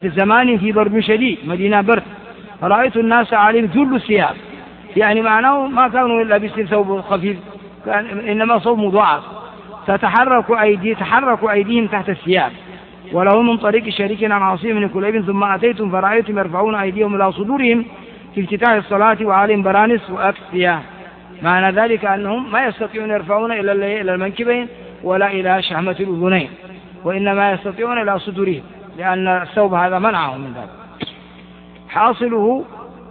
في زمان في برد شديد، مدينة برد، فرأيت الناس عليهم جل الثياب، يعني معناه ما كانوا لابسين ثوب خفيف، إنما ثوب مضاعف، تحرك أيديهم تحت الثياب، وله من طريق شريك عن عاصم بن كليب ثم أتيتم فرأيتم يرفعون أيديهم إلى صدورهم في افتتاح الصلاة وعليهم برانس وأكسية. معنى ذلك أنهم ما يستطيعون يرفعون إلى المنكبين ولا إلى شحمة الأذنين، وإنما يستطيعون إلى صدورهم، لأن الثوب هذا منعهم من ذلك. حاصله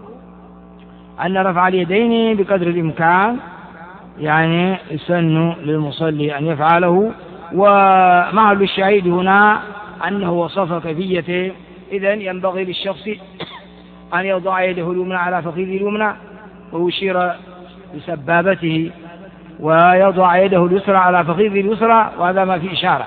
أن رفع اليدين بقدر الإمكان يعني يسن للمصلي أن يفعله، ومعل الشهيد هنا أنه وصف كيفيته. إذن ينبغي للشخص أن يضع يده اليمنى على فخذه اليمنى ويشير بسبابته، ويضع يده اليسرى على فخذه اليسرى، وهذا ما في إشارة،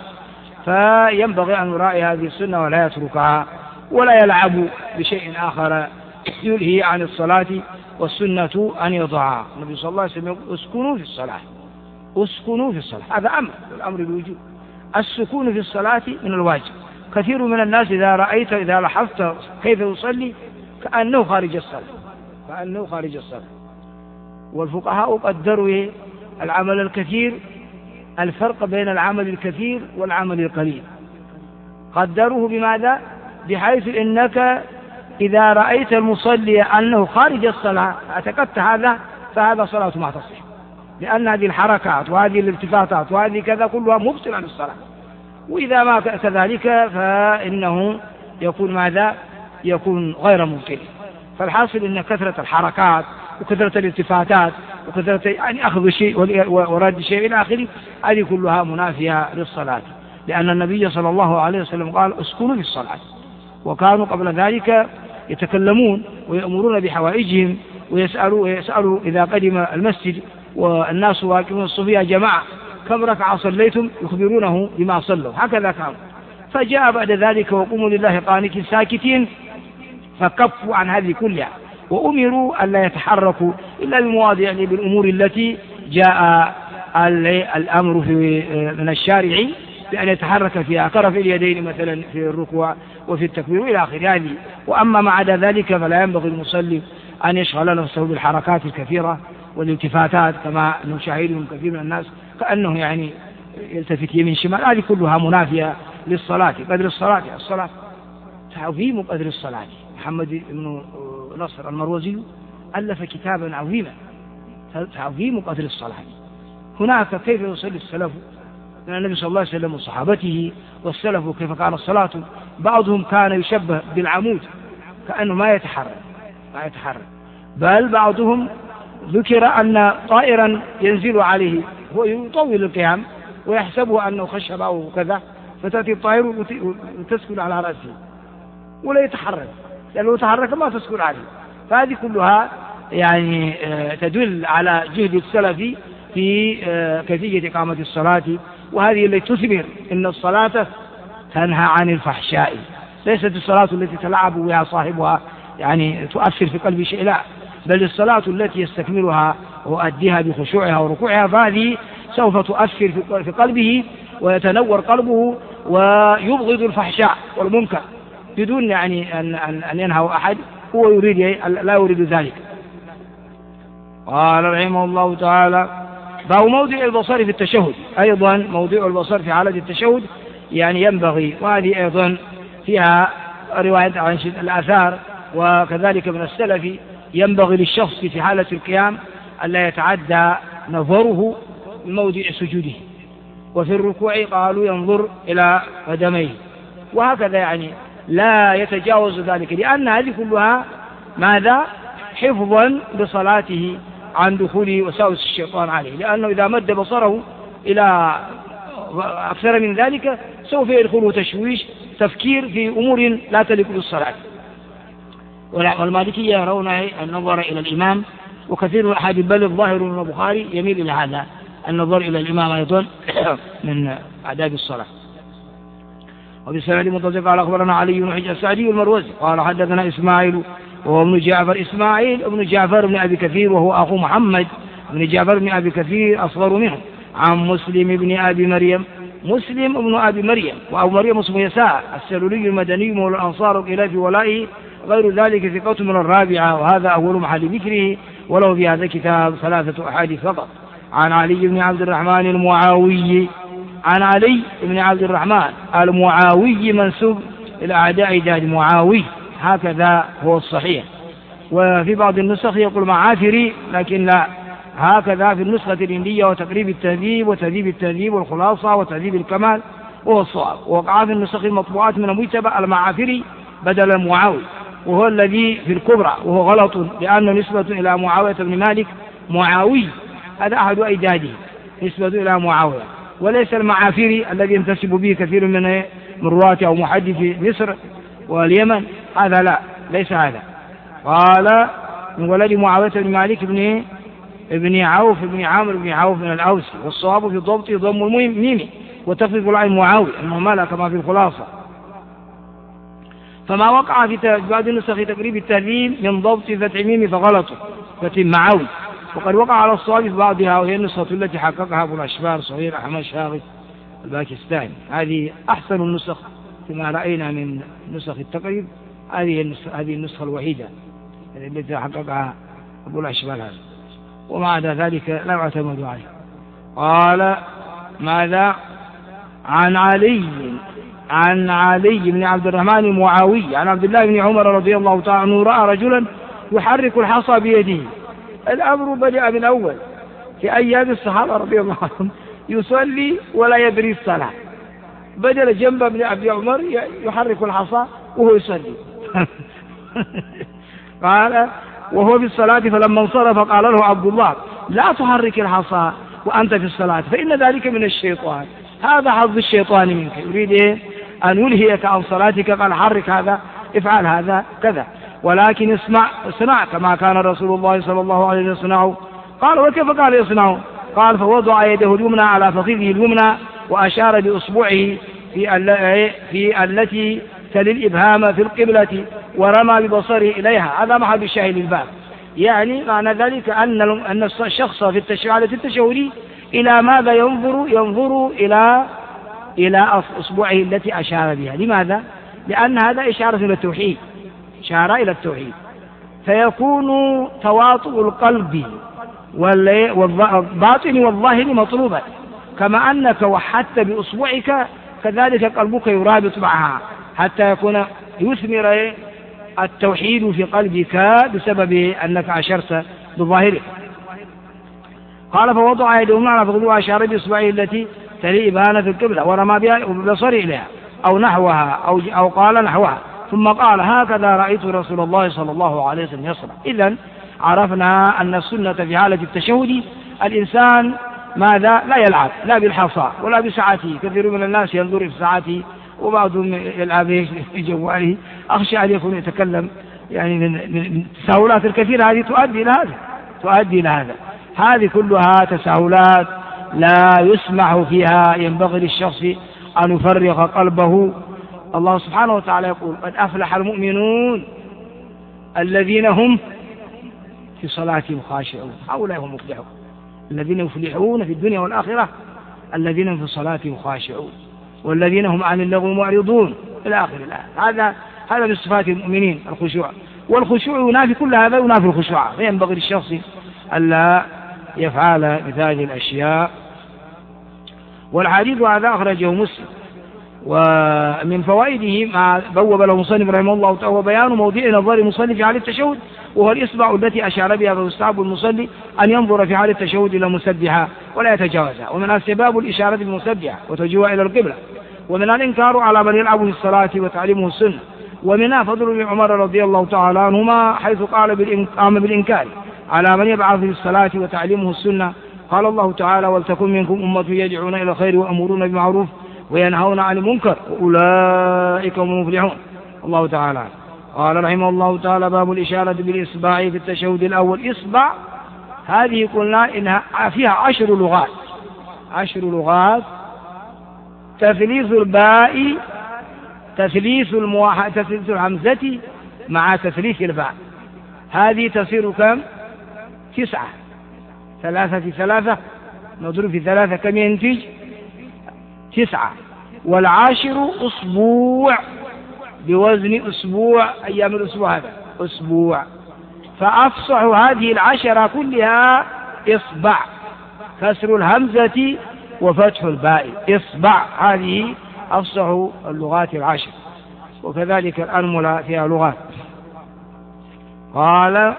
فينبغي أن يراعي هذه السنة ولا يتركها ولا يلعب بشيء آخر يلهي عن الصلاة. والسنة أن يضع النبي صلى الله عليه وسلم اسكنوا في الصلاة، اسكنوا في الصلاة، هذا أمر، والأمر بالوجوب. السكون في الصلاة من الواجب. كثير من الناس إذا لاحظت كيف يصلي كأنه خارج الصلاة، والفقهاء قدروا العمل الكثير، الفرق بين العمل الكثير والعمل القليل قدروه بماذا؟ بحيث إنك إذا رأيت المصلي أنه خارج الصلاة اعتقدت هذا، فهذا صلاة ما تصح، لأن هذه الحركات وهذه الالتفاتات وهذه كذا كلها مبطلة للصلاة. وإذا ما كذلك فإنه يكون ماذا؟ يكون غير ممكن. فالحاصل أن كثرة الحركات وكثرة الالتفاتات وكثرة يعني أخذ شيء ورد شيء إلى آخره، هذه كلها منافية للصلاة، لأن النبي صلى الله عليه وسلم قال اسكنوا في الصلاة. وكانوا قبل ذلك يتكلمون ويأمرون بحوائجهم ويسألوا إذا قدم المسجد والناس واقفون الصف يا جماعة كم ركعة صليتم، يخبرونه بما صلوا، هكذا كانوا. فجاء بعد ذلك وقوموا لله قانتين ساكتين، فكفوا عن هذه كلها، وأمروا ألا يتحركوا إلا بالمواضع بالأمور التي جاء الأمر من الشارع بأن يتحرك فيها، كرفع اليدين مثلا في الركوع وفي التكبير إلى آخر هذه. وأما ما عدا ذلك فلا ينبغي المصلي أن يشغل نفسه بالحركات الكثيرة والالتفاتات كما نشاهدهم كثير من الناس، كأنه يعني يلتفت يمين شمال، هذه كلها منافية للصلاة. قدر الصلاة تعظيم قدر الصلاة. محمد بن نصر المروزي ألف كتابا عظيما تعظيم قدر الصلاة. هناك كيف يصلي السلف من النبي صلى الله عليه وسلم وصحابته، والسلف كيف كان الصلاة. بعضهم كان يشبه بالعمود كأنه ما يتحرك، بل بعضهم ذكر أن طائرا ينزل عليه هو يطول القيام ويحسبه أنه خشب أو كذا، فتأتي الطائر وتسكن على رأسه ولا يتحرك، لأنه لو تحرك ما تسكن عليه. فهذه كلها يعني تدل على جهد السلف في كيفية إقامة الصلاة، وهذه التي تثمر إن الصلاة تنهى عن الفحشاء، ليست الصلاة التي تلعب بها صاحبها يعني تؤثر في قلب شيء، لا، بل الصلاة التي يستكملها وأديها بخشوعها وركوعها، فهذه سوف تؤثر في قلبه ويتنور قلبه ويبغض الفحشاء والمنكر بدون يعني أن ينهى أحد، هو لا يريد ذلك. قال رحمه الله تعالى: فهو موضع البصر في التشهد، أيضا موضع البصر في حالة التشهد يعني ينبغي، وهذه أيضا فيها رواية عن الآثار وكذلك من السلف، ينبغي للشخص في حالة القيام ألا يتعدى نظره موضع سجوده، وفي الركوع قالوا ينظر إلى قدميه، وهكذا يعني لا يتجاوز ذلك، لأن هذه كلها ماذا؟ حفظا لصلاته عن دخول وساوس الشيطان عليه، لأنه إذا مد بصره إلى أكثر من ذلك سوف يدخله تشويش، تفكير في أمور لا تليق بالصلاة. والمالكية يرون النظر إلى الإمام، وكثير من الأحاديث بل الظاهر من البخاري يميل إلى هذا النظر إلى الإمام أيضا من آداب الصلاة. وبالسند متصل قال أخبرنا علي بن حجر السعدي المروزي قال حدثنا إسماعيل وهو ابن جعفر، إسماعيل ابن جعفر بن أبي كثير وهو أخو محمد بن جعفر بن أبي كثير أصغر منه، عن مسلم بن أبي مريم مسلم ابن أبي مريم، وأبو مريم اسمه يساع السلولي المدني مولى الأنصار وقيل في ولائه، غير ذلك ثقة من الرابعة، وهذا أول محل ذكره، وله في هذا الكتاب 3 أحاديث فقط. عن علي بن عبد الرحمن المعاوي، عن علي بن عبد الرحمن المعاوي منسوب إلى أعداء داد معاوي، هكذا هو الصحيح. وفي بعض النسخ يقول معافري، لكن لا، هكذا في النسخة الهندية وتقريب التهذيب وتهذيب التهذيب والخلاصة وتهذيب الكمال، وهو الصواب. ووقع في النسخ المطبوعات من المجتبى المعافري بدل المعاوي، وهو الذي في الكبرى، وهو غلط لأنه نسبة إلى معاوية بن مالك معاوي، هذا أحد أجداده نسبة إلى معاوية، وليس المعافري الذي ينتسب به كثير من رواة أو محدثي مصر واليمن، هذا لا، ليس هذا. قال من ولد معاوية بن مالك ابن عوف بن عامر بن عوف من الأوسي، والصواب في الضبط ضم الميم وتخفيف العين معاوي أنه ملا كما في الخلاصة. فما وقع في بعض النسخ تقريب التهذيب من ضبط فتح الميم فغلط فتح معاوي، وقد وقع على الصواب في بعضها، وهي النسخة التي حققها أبو الأشبار صغير أحمد شاغف الباكستاني. هذه أحسن النسخ كما رأينا من نسخ التقريب، هذه النسخة الوحيدة التي حققها أبو الأشبال هذا، وما عدا ذلك لا يعتمد عليه. قال ماذا؟ عن علي بن عبد الرحمن المعاوي عن عبد الله بن عمر رضي الله تعالى عنه رأى رجلا يحرك الحصى بيده. الأمر بدأ من أول في أيام الصحابة رضي الله عنهم، يصلي ولا يدري الصلاة، بدل جنب ابن أبي عمر يحرك الحصى وهو يصلي. قال وهو في الصلاة فلما انصرف قال له عبد الله لا تحرك الحصى وأنت في الصلاة فإن ذلك من الشيطان، هذا حظ الشيطان منك، يريد أن يلهيك عن صلاتك، قال حرك هذا، افعل هذا كذا، ولكن اصنع كما كان رسول الله صلى الله عليه وسلم يصنعه. قال وكيف قال يصنعه؟ قال فوضع يده اليمنى على فخذه اليمنى وأشار بأصبعه في التي تلي الإبهام في القبلة ورمى ببصره إليها. هذا محل الشاهد للباب، يعني معنى ذلك أن الشخص في التشهد إلى ماذا ينظر إلى أصبعه التي أشار بها. لماذا؟ لأن هذا إشارة إلى التوحيد، إشارة إلى التوحيد، فيكون تواطؤ القلب والباطن والظاهر مطلوبا، كما أنك وحدت بأصبعك كذلك قلبك يرابط معها حتى يكون يثمر التوحيد في قلبك بسبب أنك أشرت بظاهرك. قال فوضع يده على فخذه وأشار بإصبعه التي تلي إبهامه في القبلة ورمى بها ببصره إليها أو نحوها أو قال نحوها، ثم قال هكذا رأيت رسول الله صلى الله عليه وسلم يصنع. إذن عرفنا أن السنة في حالة التشهد الإنسان ماذا؟ لا يلعب لا بالحصى ولا بساعته. كثير من الناس ينظر في ساعته وبعضهم يلعب في جواله، أخشى أن يكون يتكلم يعني من التساهلات الكثيرة، هذه تؤدي إلى هذا. هذه كلها تساهلات لا يسمح فيها، ينبغي للشخص أن يفرغ قلبه. الله سبحانه وتعالى يقول قد أفلح المؤمنون الذين هم في صلاتهم خاشعون، هؤلاء هم المفلحون، الذين يفلحون في الدنيا والآخرة الذين هم في صلاتهم خاشعون والذين هم عن اللغو معرضون إلى آخر الآية. هذا من صفات المؤمنين الخشوع، والخشوع ينافي كل هذا، ينافي الخشوع، فينبغي للشخص ألا يفعل مثل هذه الأشياء. والحديث هذا أخرجه مسلم. ومن فوائده ما بوب له المصنف رحمه الله تعالى بيان موضع نظر المصلي في حال التشهد، وهو الإصبع التي أشار بها، فيستحب المصلي أن ينظر في حال التشهد إلى مسبحة ولا يتجاوزها، ومن أسباب الإشارة بالمسبحة وتوجيهها إلى القبلة، ومن الإنكار على من يلعب في الصلاة وتعليمه السنة، ومنها فضل ابن عمر رضي الله تعالى عنهما حيث قام بالإنكار على من يبعث في الصلاة وتعليمه السنة. قال الله تعالى ولتكن منكم أمة يدعون إلى الخير ويأمرون بالمعروف وينهون عن المنكر وأولئك هم المفلحون. الله تعالى قال رحمه الله تعالى باب الإشارة بالإصبع في التشهد الأول. إصبع هذه قلنا إنها فيها 10 لغات: تثليث الباء، تثليث الهمزة مع تثليث الباء، هذه تصير كم؟ 9. 3 في 3 نضرب في 3 كم ينتج؟ 9. والعاشر أسبوع بوزن أسبوع، أيام الأسبوع هذا أسبوع. فأفصح هذه العشرة كلها إصبع، كسر الهمزة وفتح الباء، إصبع. هذه أفصح اللغات العشر. وكذلك الأنملة فيها لغات. قال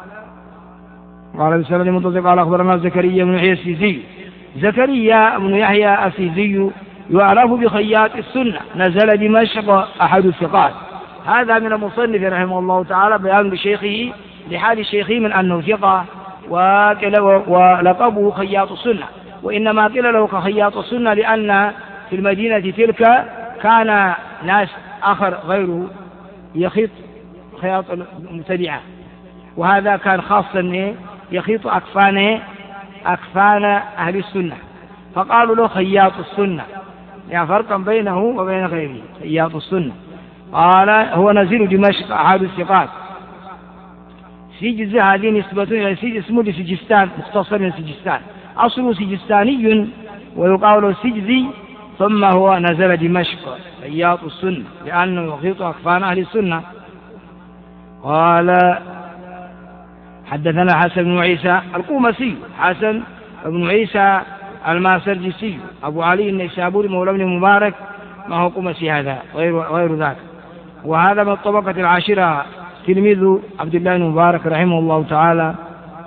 بسند منتصف قال أخبرنا زكريا بن يحيى السيزي. زكريا بن يحيى السيزي يعرف بخياط السنة، نزل دمشق، أحد الثقات. هذا من المصنف رحمه الله تعالى بيان لشيخه لحال الشيخ من أنه ثقة، ولقبه خياط السنة. وإنما قيل له كخياط السنة لأن في المدينة تلك كان ناس آخر غيره يخيط خياط المبتدعة، وهذا كان خاصا يخيط أكفان أهل السنة، فقالوا له خياط السنة، يعني فرقا بينه وبين غيره، خياط السنة. قال هو نزيل دمشق، أحد الثقات. سجز هذه نسبة إلى سجز اسمه سجستان، مختصر من سجستان، أصله سجستاني ويقال السجزي، ثم هو نزل دمشق خياط السنة لأنه يخيط أكفان أهل السنة. قال حدثنا حسن بن عيسى القومسي، حسن بن عيسى الماسرجسي، أبو علي النيسابوري مولى ابن مبارك، ما هو قومسي هذا غير ذاك. وهذا من الطبقة العاشرة، تلميذ عبد الله بن مبارك رحمه الله تعالى.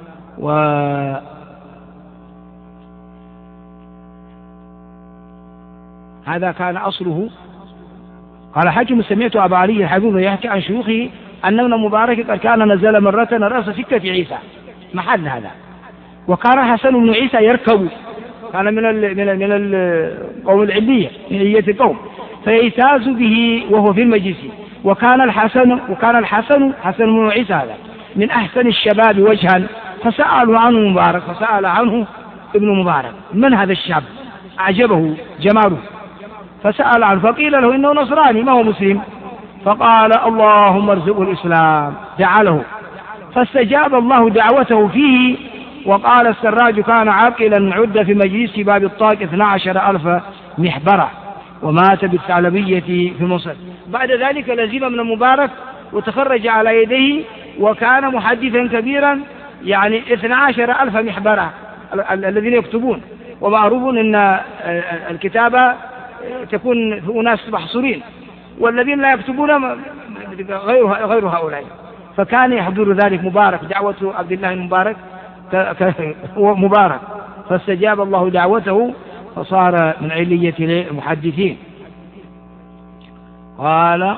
هذا كان أصله. قال حاكم سمعت أبا علي الحبيب يحكي عن شيوخه أن ابن مبارك قد كان نزل مرة رأس سكة عيسى، محل هذا. وكان حسن بن عيسى يركب، كان من القوم العلية، من علية القوم، فيجتاز به وهو في المجلس. وكان الحسن بن عيسى هذا من أحسن الشباب وجها، فسألوا عنه مبارك، فسأل عنه ابن مبارك من هذا الشاب، أعجبه جماله، فسأل عنه، فقيل له إنه نصراني ما هو مسلم، فقال اللهم ارزقه الإسلام، دعا له فاستجاب الله دعوته فيه. وقال السراج كان عاقلا عد في مجلس باب الطاق 12,000 محبرة، ومات بالثعلبية في مصر. بعد ذلك لزم ابن المبارك وتخرج على يديه، وكان محدثا كبيرا، يعني 12,000 محبرة الذين يكتبون. ومعروف أن الكتابة تكون في أناس محصورين، والذين لا يكتبون غير هؤلاء. فكان يحضر ذلك مبارك، دعوة عبد الله المبارك هو مبارك، فاستجاب الله دعوته فصار من علية المحدثين. قال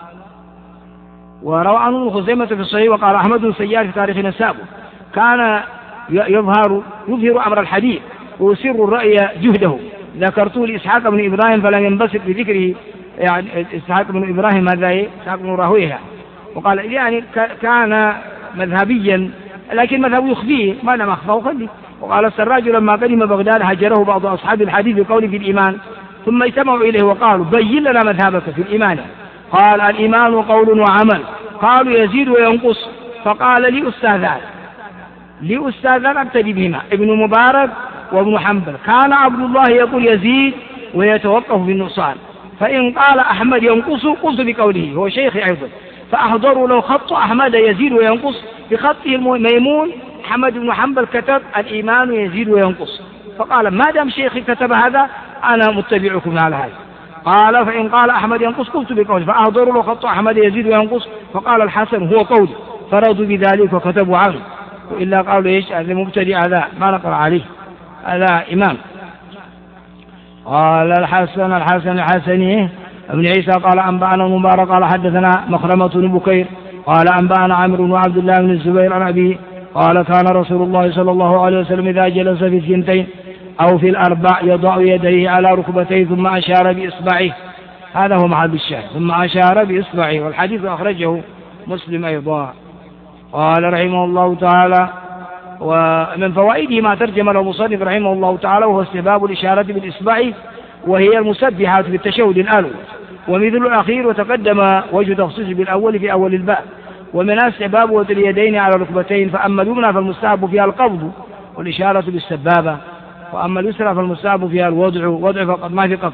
وروى عنه خزيمة في الصحيح، وقال أحمد بن سيار في تاريخ نسابه كان يظهر أمر الحديث ويسر الرأي جهده. ذكرته لإسحاق بن إبراهيم فلم ينبسط بذكره، يعني إسحاق بن إبراهيم هذا إسحاق بن راهويه. وقال يعني كان مذهبيا، لكن مذهب يخفيه، ما لم أخفاه خلي. وقال السراج لما قدم بغداد هجره بعض أصحاب الحديث بقول في الإيمان، ثم اجتمعوا إليه وقالوا بين لنا مذهبك في الإيمان. قال الإيمان قول وعمل. قالوا يزيد وينقص. فقال لي أستاذان أبتدي بهما، ابن مبارك وابن حنبل. كان عبد الله يقول يزيد ويتوقف في النقصان، فإن قال أحمد ينقص قلت بقوله، هو شيخي أيضا، فأحضروا له خط أحمد يزيد وينقص، بخطه الميمون أحمد بن حنبل كتب الإيمان يزيد وينقص. فقال ما دام شيخي كتب هذا أنا متبعكم على هذا. قال فإن قال أحمد ينقص قلت بقوله، فأحضروا له خط أحمد يزيد وينقص، فقال الحسن هو قولي، فرضوا بذلك وكتبوا عنه. وإلا قالوا إيش هذا مبتدع، هذا ما نقرأ عليه، هذا إمام. قال الحسن الحسني ابن عيسى قال أنبأنا المبارك قال حدثنا مخرمة بن بكير قال أنبأنا عمرو وعبد الله بن الزبير عن أبيه قال كان رسول الله صلى الله عليه وسلم إذا جلس في 2 أو في 4 يضع يديه على ركبتيه ثم أشار بإصبعه. هذا هو محل الشاهد، ثم أشار بإصبعه، والحديث أخرجه مسلم أيضا. قال رحمه الله تعالى ومن فوائده ما ترجم له المصنف رحمه الله تعالى، وهو استحباب الإشارة بالإصبع، وهي المسبحات في التشهد الأول ومثل الأخير، وتقدم وجه تخصيص بالأول في أول الباب. ومن استحباب اليدين على الركبتين، فأما اليمنى فالمستحب فيها القبض والإشارة بالسبابة. وأما اليسرى فالمستحب فيها وضع فقط ما في قبض.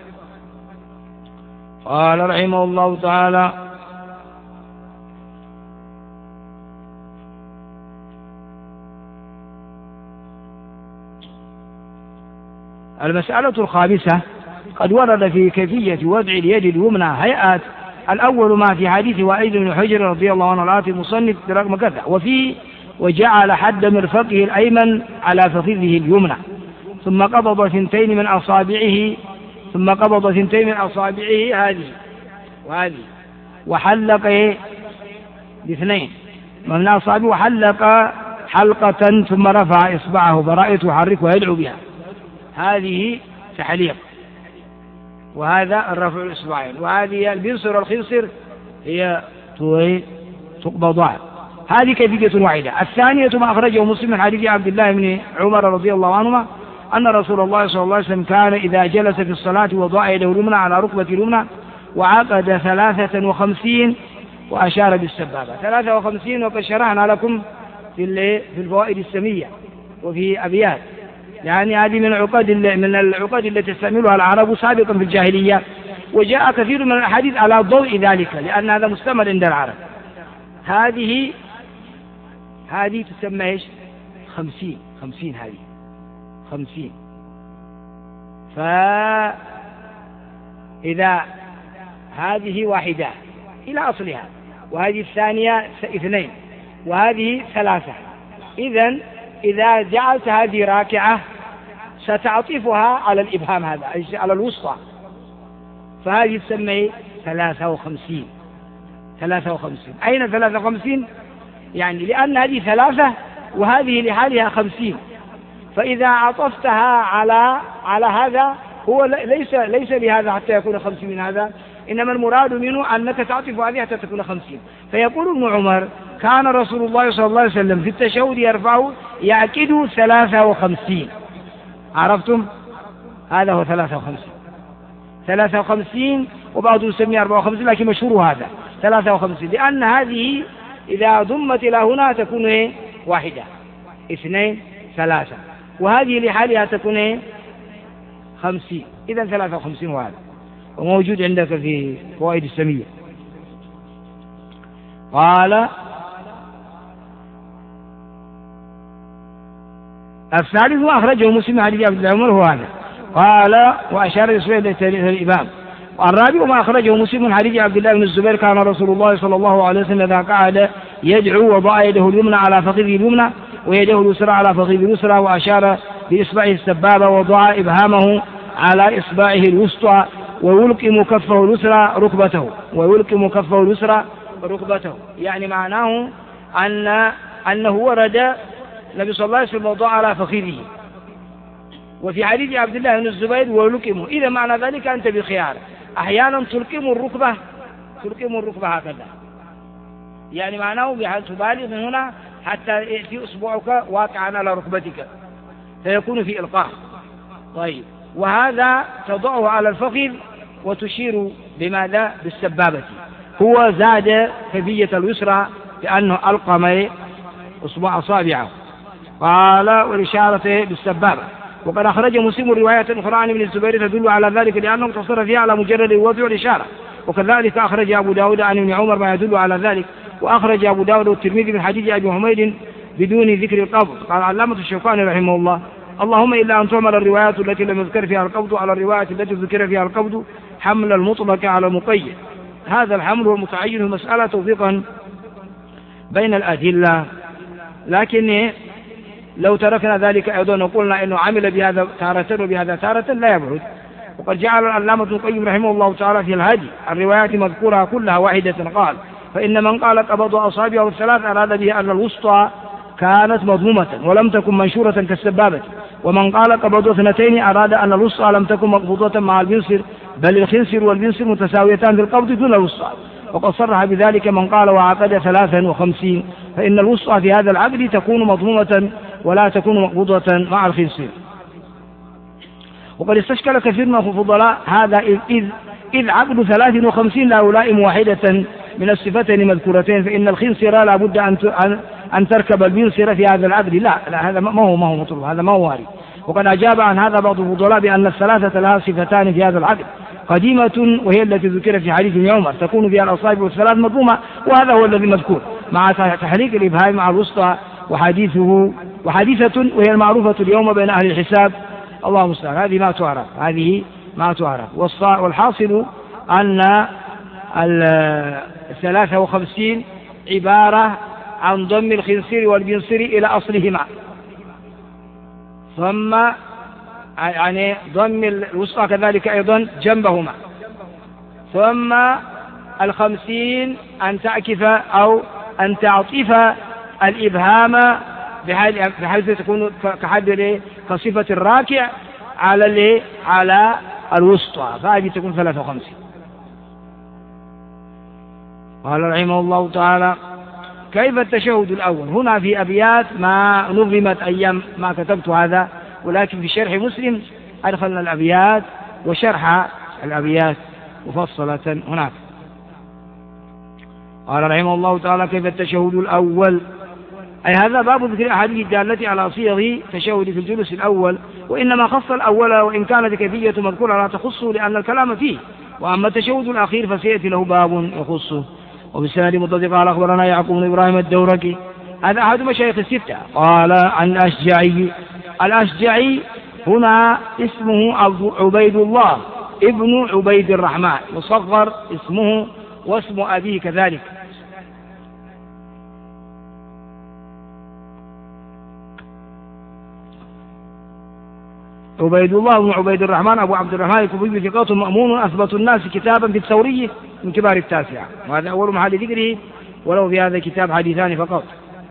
قال رحمه الله تعالى: المسألة الخامسة: قد ورد في كيفية وضع اليد اليمنى هيئات. الأول ما في حديث وائل بن حجر رضي الله عنه الآتي المصنف برقم كذا وفيه: وجعل حد مرفقه الأيمن على فخذه اليمنى ثم قبض ثنتين من أصابعه هذه وهذه وحلق باثنين من أصابعه وحلق حلقة ثم رفع إصبعه فرأيته يحرك ويدعو بها. هذه تحليق، وهذا الرفع الإصبعين، وهذه البنصر والخنصر هي تقبضان. هذه كيفية واحدة. الثانية ما أخرجه مسلم من حديث عبد الله بن عمر رضي الله عنهما أن رسول الله صلى الله عليه وسلم كان إذا جلس في الصلاة وضع يده اليمنى على ركبة اليمنى وعقد 53 وأشار بالسبابة. 53 وقد شرحنا لكم في الفوائد السمية وفي أبيات، يعني هذه من العقد التي تستعملها العرب سابقا في الجاهلية، وجاء كثير من الأحاديث على ضوء ذلك لأن هذا مستعمل عند العرب. هذه تسمى ايش؟ 50 هذه 50. فإذا هذه واحدة إلى أصلها، وهذه الثانية 2، وهذه 3. إذا جعلت هذه راكعة ستعطفها على الإبهام هذا على الوسطى، فهذه تسمى 53. أين 53؟ يعني لأن هذه 3 وهذه لحالها 50، فإذا عطفتها على هذا هو ليس لهذا حتى يكون 50 من هذا، إنما المراد منه أنك تعطف هذه حتى تكون 50. فيقول ابن عمر: كان رسول الله صلى الله عليه وسلم في التشهد يرفع يعقد 53. عرفتم؟ هذا هو 53 وبعضهم يسميه 54، لكن مشهور هذا 53 لأن هذه إذا ضمت إلى هنا تكون 1 2 3، وهذه لحالها تكون 50. إذن 53 وهذا وموجود عندك في فوائد السمية. قال: الثالث أخرجه مسلم حديث عبد الله عمر هو هذا. قال: وأشار إلى الإمام. والرابع ما أخرجه مسلم من حديث عبد الله بن الزبير: كان رسول الله صلى الله عليه وسلم إذا قعد يدعو وضع يده اليمنى على فخذه اليمنى ويده اليسرى على فخذه اليسرى وأشار بإصبعه السبابة ووضع إبهامه على إصبعه الوسطى ويلقم كفه اليسرى ركبته. يعني معناه أنه ورد النبي صلى الله عليه وسلم وضع على فخذه، وفي حديث عبد الله بن الزبير ويلقمه. إذا معنى ذلك أنت بخيار، أحيانا تلقم الركبة هكذا، يعني معناه بحال تبالغ من هنا حتى يأتي أصبعك واقعا على ركبتك فيكون في إلقاء. طيب، وهذا تضعه على الفخذ وتشير بماذا؟ بالسبابة. هو زاد كيفية اليسرى لأنه ألقم أصابعه. قال: والإشارة بالسبابة. وقد أخرج مسلم رواية أخرى عن ابن الزبير تدل على ذلك لأنه اقتصر فيها على مجرد الوضع والإشارة. وكذلك أخرج أبو داود عن ابن عمر ما يدل على ذلك. وأخرج أبو داود والترمذي من حديث أبي حميد بدون ذكر القبض. قال علامة الشوكاني رحمه الله: اللهم إلا أن تعمل الروايات التي لم يذكر فيها القبض على الروايات التي ذكر فيها القبض حمل المطلق على المقيد. هذا الحمل والمتعين المسألة توفيقا بين الأدلة، لكن لو تركنا ذلك أيضا وقلنا إنه عمل بهذا تارة وبهذا تارة لا يبعد. وقد جعل العلامة ابن القيم رحمه الله تعالى في الهدي الروايات مذكورة كلها واحدة. قال: فإن من قال قبض أصابعه الثلاث أراد به أن الوسطى كانت مضمومة ولم تكن منشورة كالسبابة، ومن قال قبض 2 أراد أن الوسطى لم تكن مقبوضة مع البنصر، بل الخنصر والبنصر متساويتان في القبض دون الوسطى. وقد صرح بذلك من قال وعقد 53، فإن الوسطى في هذا العقد تكون مضمومة ولا تكون مقبوضة مع الخنصر. وقد استشكل كثير من الفضلاء هذا إذ عقد 53 لا يلائم واحدة من الصفتين المذكورتين، فإن الخنصر لا بد أن تركب البنصر في هذا العقد. لا هذا ما هو مطلوب، هذا ما هو وارد. وقد أجاب عن هذا بعض الفضلاء بأن الثلاثة لها صفتان في هذا العقد: قديمة وهي التي ذكرت في حديث ابن عمر تكون فيها الأصابع والثلاث مضمومة، وهذا هو الذي مذكور، مع تحريك الإبهام مع الوسطى، وحديثة وهي المعروفة اليوم بين أهل الحساب. الله المستعان. هذه ما تعرف. والحاصل أن 53 عبارة عن ضم الخنصير والبنصير إلى أصلهما، ثم يعني ضم الوسطى كذلك أيضا جنبهما، ثم 50 أن تعكف أو أن تعطف الإبهام بحيث تكون كصفة الراكع على الوسطى، فهذه تكون 53. قال رحمه الله تعالى: كيف التشهد الأول؟ هنا في أبيات ما نظمت أيام ما كتبت هذا، ولكن في شرح مسلم أدخلنا الأبيات وشرح الأبيات مفصلة هناك. قال رحمه الله تعالى: كيف التشهد الأول؟ أي هذا باب ذكر الأحاديث الدالة على صيغ تشهد في الجلوس الأول، وإنما خص الأول وإن كانت كيفية مذكورة لا تخصه لأن الكلام فيه، وأما التشهد الأخير فسيأتي له باب يخصه. وبالسند متصل قال: أخبرنا يعقوب بن إبراهيم الدورقي، هذا أحد مشايخ الستة، قال عن الأشجعي هنا اسمه عبيد الله ابن عبيد الرحمن، مصغر اسمه واسم أبيه كذلك. عبيد الله بن عبيد الرحمن أبو عبد الرحمن الكوفي ثقة مأمون أثبت الناس كتابا في الثوري من كبار التاسعة، وهذا أول محل ذكره، ولو في هذا الكتاب حديثان فقط.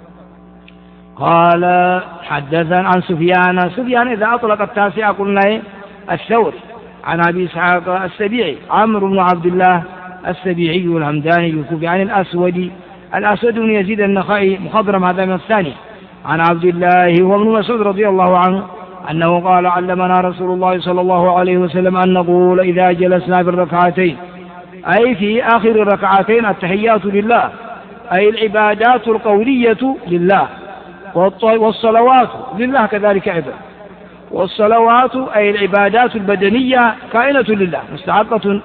قال: حدثنا عن سفيان إذا أطلق التاسعة قلنا الثوري، عن أبي إسحاق السبيعي عمرو بن عبد الله السبيعي الهمداني الكوفي، عن الأسود بن يزيد النخعي مخضرم، هذا من الثاني، عن عبد الله وابن مسعود رضي الله عنه أنه قال: علمنا رسول الله صلى الله عليه وسلم أن نقول إذا جلسنا في الركعتين، أي في آخر الركعتين: التحيات لله، أي العبادات القولية لله، والصلوات لله كذلك أيضا، والصلوات أي العبادات البدنية كائنة لله مستحقة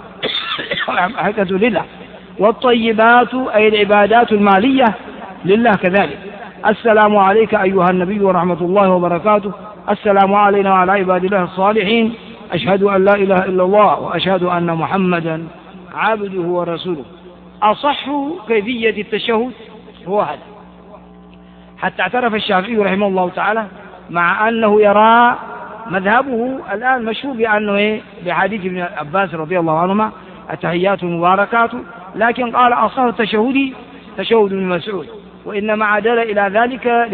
لله، والطيبات أي العبادات المالية لله كذلك. السلام عليك أيها النبي ورحمة الله وبركاته، السلام علينا وعلى عباد الله الصالحين، أشهد أن لا إله إلا الله وأشهد أن محمدا عبده ورسوله. أصح كيفية التشهد هو هذا، حتى اعترف الشافعي رحمه الله تعالى مع أنه يرى مذهبه الآن مشهور بأنه بحديث ابن عباس رضي الله عنهما التحيات المباركات، لكن قال أصح التشهد تشهد ابن مسعود، وإنما عدل إلى ذلك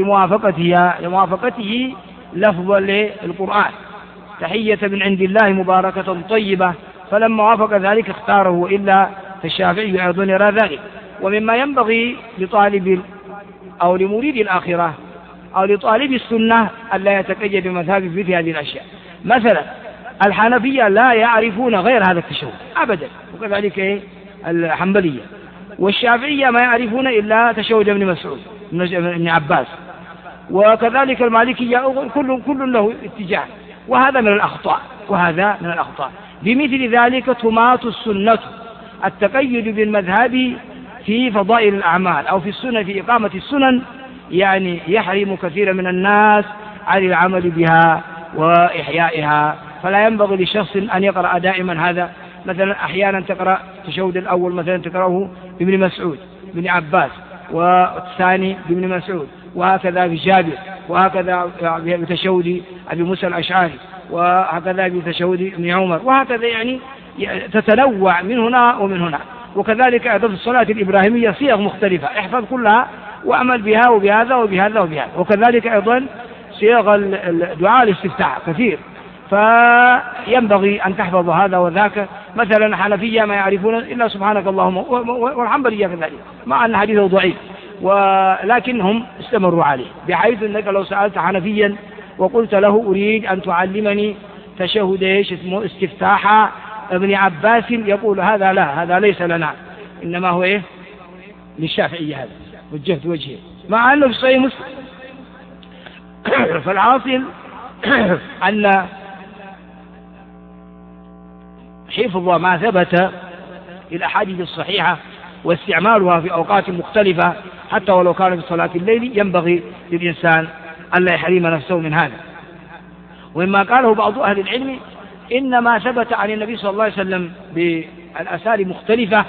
لموافقته لفظا للقرآن: تحية من عند الله مباركة طيبة، فلما وافق ذلك اختاره، وإلا فالشافعي أيضا يرى ذلك. ومما ينبغي لطالب أو لمريد الآخرة أو لطالب السنة ألا يتقيد بمذهب مثل هذه الأشياء. مثلا الحنفية لا يعرفون غير هذا التشهد أبدا، وكذلك الحنبلية، والشافعية ما يعرفون إلا تشهد ابن مسعود ابن عباس، وكذلك المالكية كل له اتجاه، وهذا من الأخطاء. بمثل ذلك تمات السنة التقيد بالمذهب في فضائل الأعمال أو في السنة، في إقامة السنن، يعني يحرم كثير من الناس عن العمل بها وإحيائها. فلا ينبغي لشخص أن يقرأ دائما هذا، مثلا أحيانا تقرأ التشهد الأول مثلا تقرأه بابن مسعود بن عباس، والثاني بابن مسعود، وهكذا بجابر، وهكذا بتشهد أبي موسى الأشعري، وهكذا بتشهد ابن عمر، وهكذا يعني تتنوع من هنا ومن هنا. وكذلك أيضا في الصلاة الإبراهيمية صيغ مختلفة، احفظ كلها وأعمل بها وبهذا وبهذا وبهذا. وكذلك أيضا صيغ الدعاء الاستفتاح كثير، فينبغي أن تحفظ هذا وذاك. مثلا حنفية ما يعرفون إلا سبحانك اللهم، والحنبلية كذلك، مع أن حديثه ضعيف، ولكنهم استمروا عليه، بحيث أنك لو سألت حنفيا وقلت له أريد أن تعلمني تشهد اسمه استفتاح ابن عباس، يقول هذا لا، هذا ليس لنا، إنما هو للشافعية، هذا وجهت وجهه، مع أنه في صحيح مسلم. فالعاصل أن حفظ ما ثبت في الأحاديث الصحيحة واستعمالها في أوقات مختلفة حتى ولو كان في صلاة الليل ينبغي للإنسان ألا يحرم نفسه من هذا. ومما قاله بعض أهل العلم إنما ثبت عن النبي صلى الله عليه وسلم بالآثار مختلفة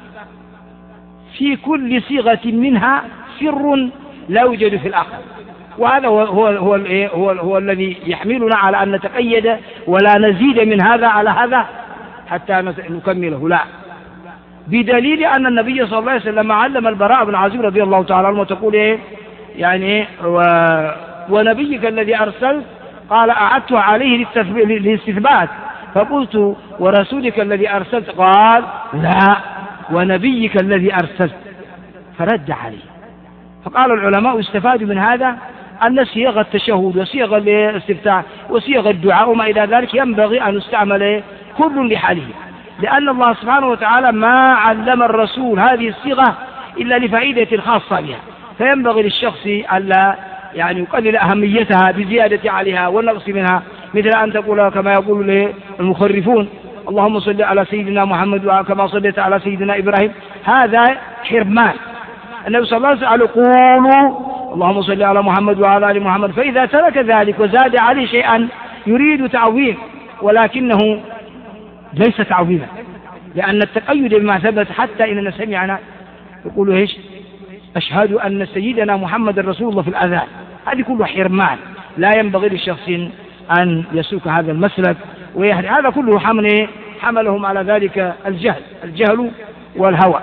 في كل صيغة منها سر لا يوجد في الآخر، وهذا هو الذي يحملنا على أن نتقيد ولا نزيد من هذا على هذا حتى نكمله، لا، بدليل أن النبي صلى الله عليه وسلم علم البراء بن عازب رضي الله تعالى عنه وتقول إيه يعني ونبيك الذي أرسلت قال أعدته عليه للاستثبات فقلت ورسولك الذي أرسلت قال لا ونبيك الذي أرسلت فرد عليه. فقال العلماء استفادوا من هذا أن صيغ التشهد وصيغ الاستفتاح وصيغ الدعاء وما إلى ذلك ينبغي أن يستعمل كل لحاله، لأن الله سبحانه وتعالى ما علم الرسول هذه الصيغة إلا لفائدة خاصة بها، فينبغي للشخص ألا يعني يقلل أهميتها بزيادة عليها والنقص منها، مثل أن تقول كما يقول المخرفون اللهم صل على سيدنا محمد وكما صليت على سيدنا إبراهيم، هذا حرمان. النبي صلى الله عليه وسلم قولوا اللهم صل على محمد وعلى آل محمد، فإذا ترك ذلك وزاد عليه شيئا يريد تعظيم ولكنه ليس تعظيما، لأن التقيد بما ثبت حتى إننا سمعنا يقولوا ايش أشهد أن سيدنا محمد رسول الله في الأذان، هذه كله حرمان، لا ينبغي للشخص أن يسلك هذا المسلك ويهدي، هذا كله حملهم على ذلك الجهل والهوى.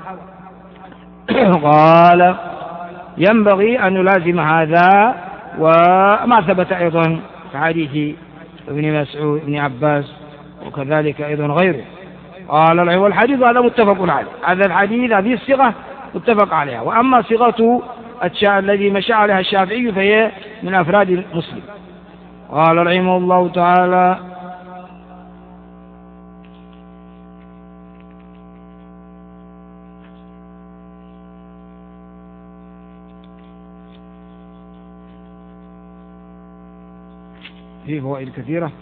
قال ينبغي أن نلازم هذا، وما ثبت أيضا في حديث ابن مسعود ابن عباس وكذلك أيضا غيره. قال والحديث هذا متفق عليه، هذا الحديث هذه الصيغة متفق عليها، وأما صيغة الذي مشى عليها الشافعي فهي من أفراد مسلم. قال رحمه الله تعالى فيه فوائد كثيرة.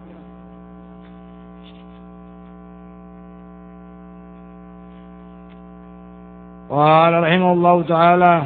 قال رحمه الله تعالى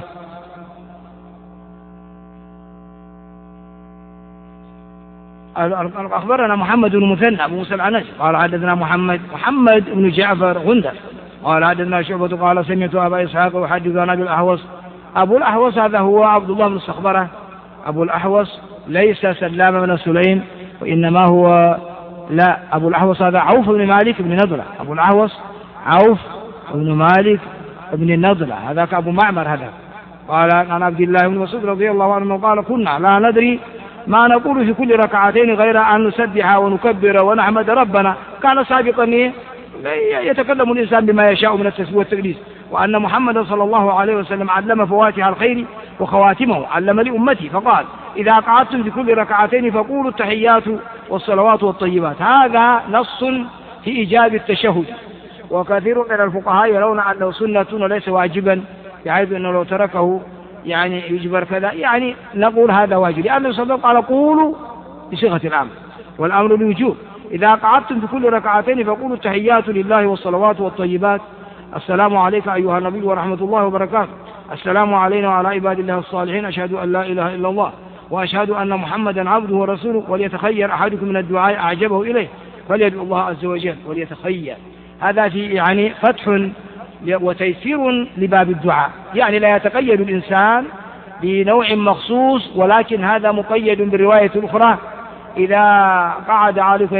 أخبرنا محمد بن مثنى أبو موسى العنزي قال حدثنا محمد بن جعفر غندر قال حدثنا شعبة قال سمعت أبا إسحاق يحدث عن أبي الأحوص. أبو الأحوص هذا هو عبد الله بن الصخبرة. أبو الأحوص ليس سلام بن سليم وإنما هو لا أبو الأحوص هذا عوف بن مالك بن نضلة. أبو الأحوص عوف بن مالك بن النضلة هذا أبو معمر هذا. قال عن عبد الله بن مسعود رضي الله عنه قال كنا لا ندري ما نقول في كل ركعتين غير أن نسبح ونكبر ونحمد ربنا. كان سابقا يتكلم الإنسان بما يشاء من التسبيح والتقديس، وأن محمد صلى الله عليه وسلم علم فواتح الخير وخواتمه، علم لأمتي فقال إذا قعدتم في كل ركعتين فقولوا التحيات والصلوات والطيبات. هذا نص في إيجاب التشهد، وكثير من الفقهاء يرون أنه سنة وليس واجبا، بحيث أنه لو تركه يعني يجبر كذا، يعني نقول هذا واجب، لأنه صلى الله عليه وسلم قال قولوا بصيغة الأمر والأمر للوجوب. إذا قعدتم في كل ركعتين فقولوا التحيات لله والصلوات والطيبات، السلام عليك أيها النبي ورحمة الله وبركاته، السلام علينا وعلى عباد الله الصالحين، أشهد أن لا إله إلا الله وأشهد أن محمدا عبده ورسوله، وليتخير أحدكم من الدعاء أعجبه إليه فليدعو الله عز وجل وليتخير. هذا في يعني فتح وتيسير لباب الدعاء، يعني لا يتقيد الإنسان بنوع مخصوص، ولكن هذا مقيد بالرواية الأخرى إذا قعد عليك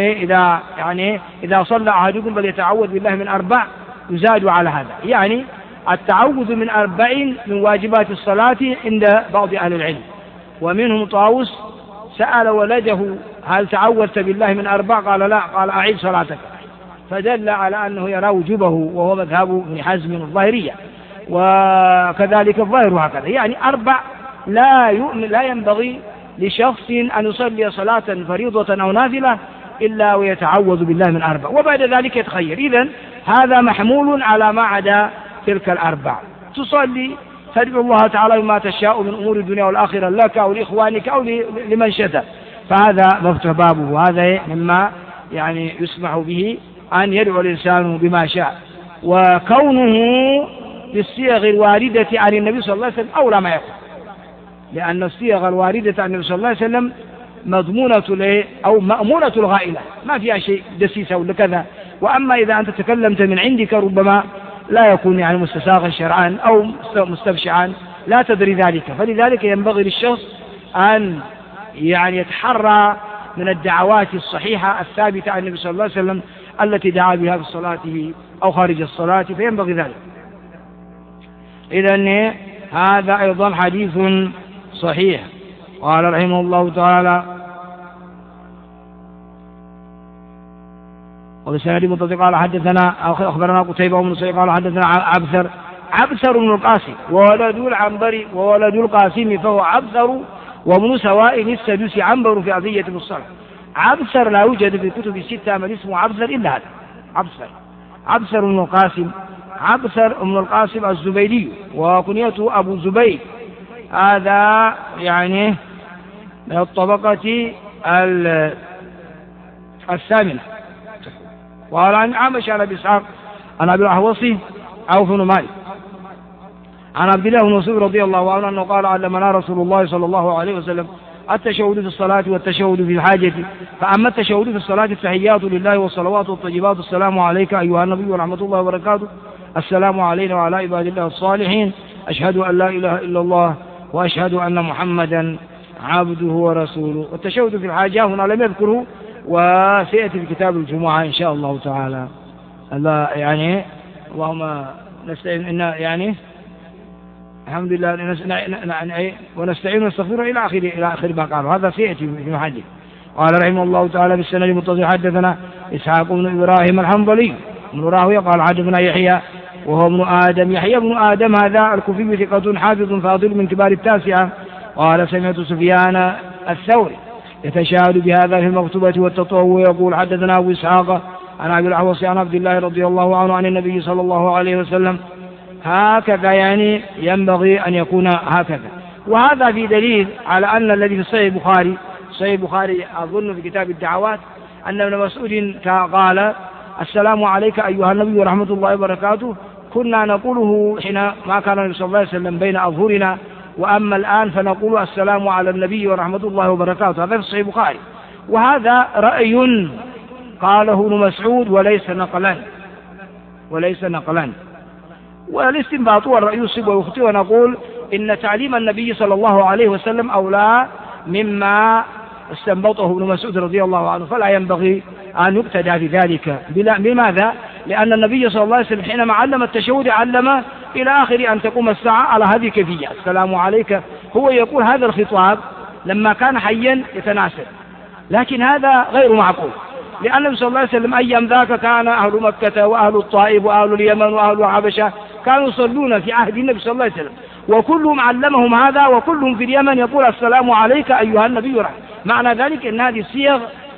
إذا صلى أحدكم فليتعوذ بالله من 4 يزاد على هذا، يعني التعوذ من 4 من واجبات الصلاة عند بعض أهل العلم. ومنهم طاووس سأل ولده هل تعوذت بالله من 4؟ قال لا، قال أعيد صلاتك، فدل على أنه يرى وجوبه، وهو مذهب ابن حزم الظاهرية، وكذلك الظاهر هكذا، يعني 4 لا ينبغي لشخص أن يصلي صلاة فريضة أو نافلة إلا ويتعوذ بالله من 4، وبعد ذلك يتخير. إذن هذا محمول على ما عدا تلك 4. تصلي تدعو الله تعالى بما تشاء من أمور الدنيا والآخرة لك أو لإخوانك أو لمن شتى، فهذا مفتوح بابه، وهذا مما يعني يسمح به أن يدعو الإنسان بما شاء. وكونه بالصيغ الواردة عن النبي صلى الله عليه وسلم أولى ما يكون، لأن الصيغ الواردة عن النبي صلى الله عليه وسلم مضمونة أو مأمونة الغائلة، ما فيها شيء دسيسة ولا كذا. وأما إذا أنت تكلمت من عندك ربما لا يكون يعني مستساغا شرعا أو مستبشعا، لا تدري ذلك. فلذلك ينبغي للشخص أن يعني يتحرى من الدعوات الصحيحة الثابتة عن النبي صلى الله عليه وسلم التي دعا بها في صلاته أو خارج الصلاة، فينبغي ذلك. إذن هذا أيضا حديث صحيح. قال رحمه الله تعالى: وبسند متصل قال حدثنا أخبرنا قتيبة بن سعيد قال حدثنا عبثر بن القاسم وولد العنبري وولد القاسم، فهو عبثر وابن سوائل السدوسي عنبر في عزية الصلاة. عبثر لا يوجد في الكتب الستة من اسمه عبثر إلا هذا، عبثر بن القاسم، عبثر بن القاسم الزبيدي وكنيته أبو زبيد، هذا يعني من الطبقة الثامنة. وقال عن عامش عن أبي إسحاق عن أبي الأحوصي عوف بن مالك عن عبد الله بن مسعود رضي الله عنه أنه قال: علمنا رسول الله صلى الله عليه وسلم التشهد في الصلاة والتشهد في الحاجة. فأما التشهد في الصلاة التحيات لله والصلوات والطيبات، السلام عليك أيها النبي ورحمة الله وبركاته، السلام علينا وعلى عباد الله الصالحين، أشهد أن لا إله إلا الله وأشهد أن محمدا عبده ورسوله. والتشهد في الحاجة هنا لم يذكره، وسيأتي في كتاب الجمعة إن شاء الله تعالى. الله يعني اللهم نستعين يعني الحمد لله ونستعين ونستغفره إلى آخر ما قال، هذا سيأتي في محله. قال رحمه الله تعالى: بالسند المتصل حدثنا إسحاق بن إبراهيم الحنظلي بن راهويه قال حدثنا يحيى وهو ابن آدم، يحيى بن آدم هذا الكوفي ثقة حافظ فاضل من كبار التاسعة. قال: سمعت سفيان الثوري يتشاهد بهذا في المكتوبة والتطوع، يقول: حدثنا أبو إسحاق عن أبي الأحوص عن عبد الله رضي الله عنه عن النبي صلى الله عليه وسلم. هكذا يعني ينبغي أن يكون هكذا. وهذا في دليل على أن الذي في صحيح البخاري أظن في كتاب الدعوات أن ابن مسعود قال: السلام عليك أيها النبي ورحمة الله وبركاته، كنا نقوله حين ما كان النبي صلى الله عليه وسلم بين أظهرنا، وأما الآن فنقول السلام على النبي ورحمة الله وبركاته. هذا في صحيح البخاري. وهذا رأي قاله ابن مسعود وليس نقلا. والاستنباط والرأي يصيب ويخطئ، ونقول إن تعليم النبي صلى الله عليه وسلم أولى مما استنبطه ابن مسعود رضي الله عنه، فلا ينبغي أن يقتدى في ذلك. لماذا؟ لأن النبي صلى الله عليه وسلم حينما علم التشهد علم إلى آخر أن تقوم الساعة على هذه الكيفية: السلام عليك. هو يقول هذا الخطاب لما كان حيا يتناسب، لكن هذا غير معقول، لأن النبي صلى الله عليه وسلم أيام ذاك كان أهل مكة وأهل الطائف وأهل اليمن وأهل الحبشة كانوا يصلون في عهد النبي صلى الله عليه وسلم، وكلهم علمهم هذا، وكلهم في اليمن يقول: السلام عليك أيها النبي ورحمة. معنى ذلك أن هذه صيغ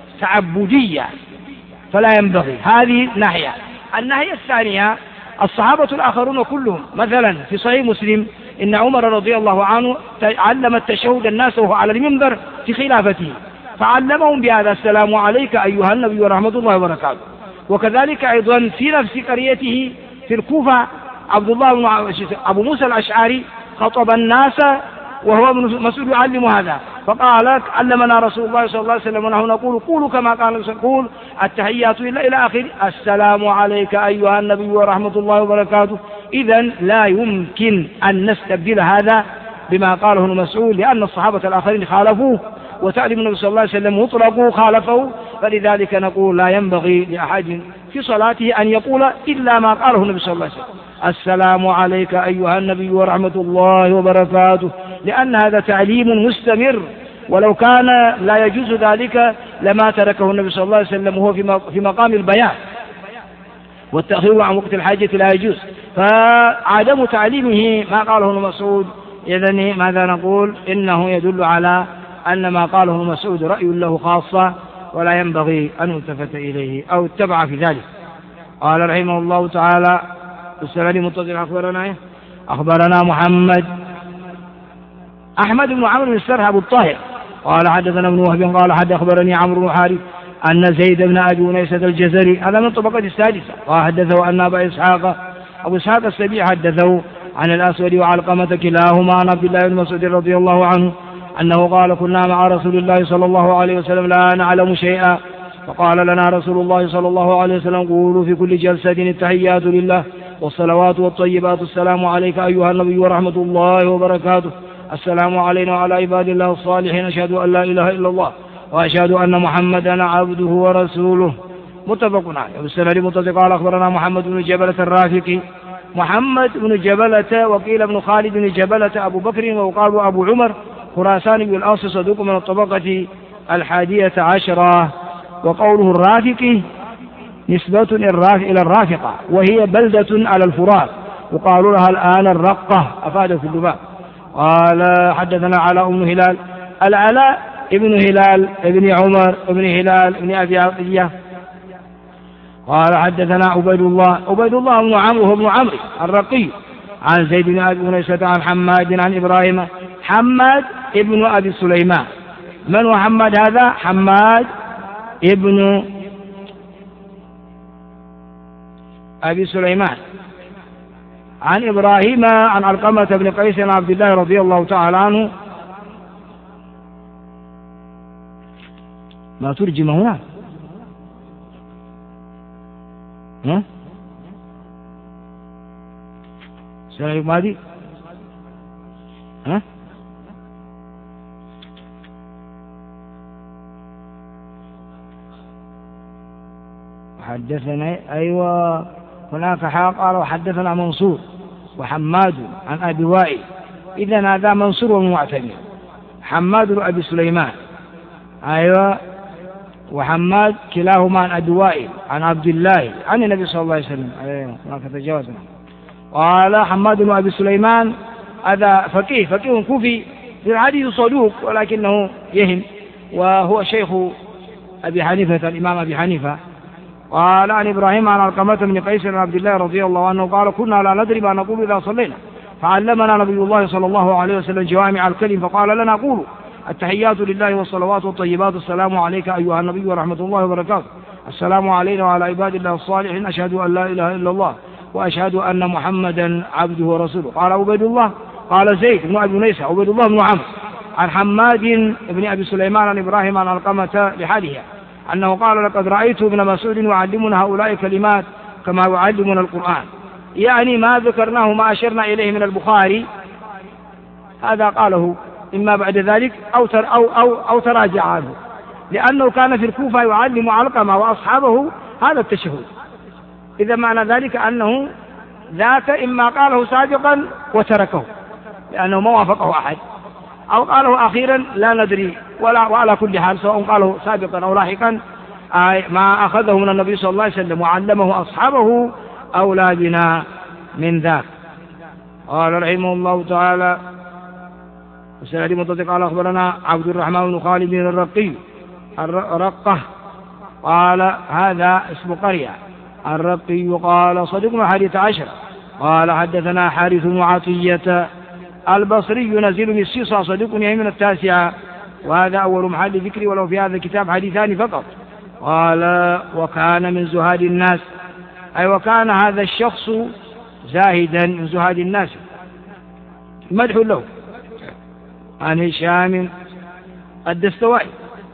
تعبدية فلا ينبغي. هذه ناحية. الناحية الثانية: الصحابة الآخرون كلهم، مثلا في صحيح مسلم إن عمر رضي الله عنه علم التشهد الناس وهو على المنبر في خلافته، فعلمهم بهذا: السلام عليك أيها النبي ورحمة الله وبركاته. وكذلك أيضا في نفس قريته في الكوفة عبد الله بن أبو موسى الأشعري خطب الناس وهو ابن مسعود يعلم هذا، فقال: علمنا رسول الله صلى الله عليه وسلم ونحن نقول: قولوا كما قال نقول التحيات إلى آخر السلام عليك أيها النبي ورحمة الله وبركاته. إذن لا يمكن أن نستبدل هذا بما قاله ابن مسعود، لأن الصحابة الآخرين خالفوه، وتعليم النبي صلى الله عليه وسلم مطلق خالفه. فلذلك نقول لا ينبغي لأحد في صلاته أن يقول إلا ما قاله النبي صلى الله عليه وسلم: السلام عليك أيها النبي ورحمة الله وبركاته، لأن هذا تعليم مستمر، ولو كان لا يجوز ذلك لما تركه النبي صلى الله عليه وسلم وهو في مقام البيان، والتأخير عن وقت الحاجة لا يجوز. فعدم تعليمه ما قاله ابن مسعود، إذن ماذا نقول؟ إنه يدل على أن ما قاله ابن مسعود رأي له خاصة، ولا ينبغي أن يلتفت إليه أو اتبع في ذلك. قال رحمه الله تعالى: السند المتصل أخبرنا محمد أحمد بن عمرو بن السرح أبو الطاهر قال حدثنا ابن وهب قال أخبرني عمرو بن حارث أن زيد بن أبي أنيسة الجزري هذا من الطبقة السادسة قال حدثه أن أبا أبو إسحاق السبيعي حدثه عن الأسود وعلقمة كلاهما عن عبد الله بن مسعود رضي الله عنه أنه قال كنا مع رسول الله صلى الله عليه وسلم لا نعلم شيئا فقال لنا رسول الله صلى الله عليه وسلم قولوا في كل جلسة التحيات لله والصلوات والطيبات السلام عليك أيها النبي ورحمة الله وبركاته السلام علينا وعلى عباد الله الصالحين أشهد أن لا إله إلا الله وأشهد أن محمدا عبده ورسوله متفق عليه. والسند متصل قال أخبرنا محمد بن جبلة الرافقي محمد بن جبلة وقيل ابن خالد بن جبلة أبو بكر وقال أبو عمر خراساني بالأصل صدوق من الطبقة 11. وقوله الرافقي نسبة إلى الرافقة وهي بلدة على الفرات وقال لها الآن الرقة أفاد في اللباب. قال حدثنا علاء بن هلال العلاء ابن هلال ابن عمر ابن هلال ابن أبي عطية قال حدثنا عبيد الله بن عمرو بن عمرو الرقي عن زيد بن أبي أنيسة عن حماد عن إبراهيم حماد ابن أبي سليمان. من هو حماد هذا؟ حماد ابن أبي سليمان عن إبراهيم عن علقمة بن قيس عن عبد الله رضي الله تعالى عنه. ما ترجم هنا السنة الماضي حدثنا أيوة هناك حق قال وحدثنا منصور وحماد عن أبي وائل إذن هذا منصور ومعتمر حماد بن أبي سليمان أيوة وحماد كلاهما عن أبي وائل عن عبد الله عن النبي صلى الله عليه وسلم أيوة هناك تجاوزنا. قال حماد بن أبي سليمان هذا فقيه كوفي في الحديث صدوق ولكنه يهم وهو شيخ أبي حنيفة الإمام أبي حنيفة. قال عن إبراهيم عن علقمة بن قيس عن عبد الله رضي الله عنه قال كنا لا ندري ما نقول إذا صلينا فعلمنا نبي الله صلى الله عليه وسلم جوامع الكلم فقال لنا قولوا التحيات لله والصلوات والطيبات السلام عليك أيها النبي ورحمة الله وبركاته السلام علينا وعلى عباد الله الصالحين أشهد أن لا إله إلا الله وأشهد أن محمدا عبده ورسوله. قال عبيد الله قال زيد بن أبي أنيسة عبيد الله بن عمرو عن حماد بن أبي سليمان عن إبراهيم عن علقمة لحالها أنه قال لقد رأيت ابن مسعود يعلمنا هؤلاء كلمات كما يعلمنا القرآن يعني ما ذكرناه ما أشرنا إليه من البخاري هذا قاله إما بعد ذلك أو تراجع عنه لأنه كان في الكوفة يعلم علقمة وأصحابه هذا التشهد. إذا معنى ذلك أنه ذاك إما قاله سابقا وتركه لأنه ما وافقه أحد أو قاله أخيرا لا ندري وعلى كل حال سواء قاله سابقا أو لاحقا ما أخذه من النبي صلى الله عليه وسلم وعلمه أصحابه أولى بنا من ذاك. قال رحمه الله تعالى وسند متصل قال أخبرنا عبد الرحمن بن خالد بن الرقي الرقة قال هذا اسم قرية الرقي قال صدقنا 11. قال حدثنا حارث بن عطية البصري ينزل بالسيصة صديق من 9 وهذا أول محل ذكري ولو في هذا الكتاب حديثان فقط. قال وكان من زهاد الناس أي وكان هذا الشخص زاهدا من زهاد الناس مدح له. عن هشام الدستوائي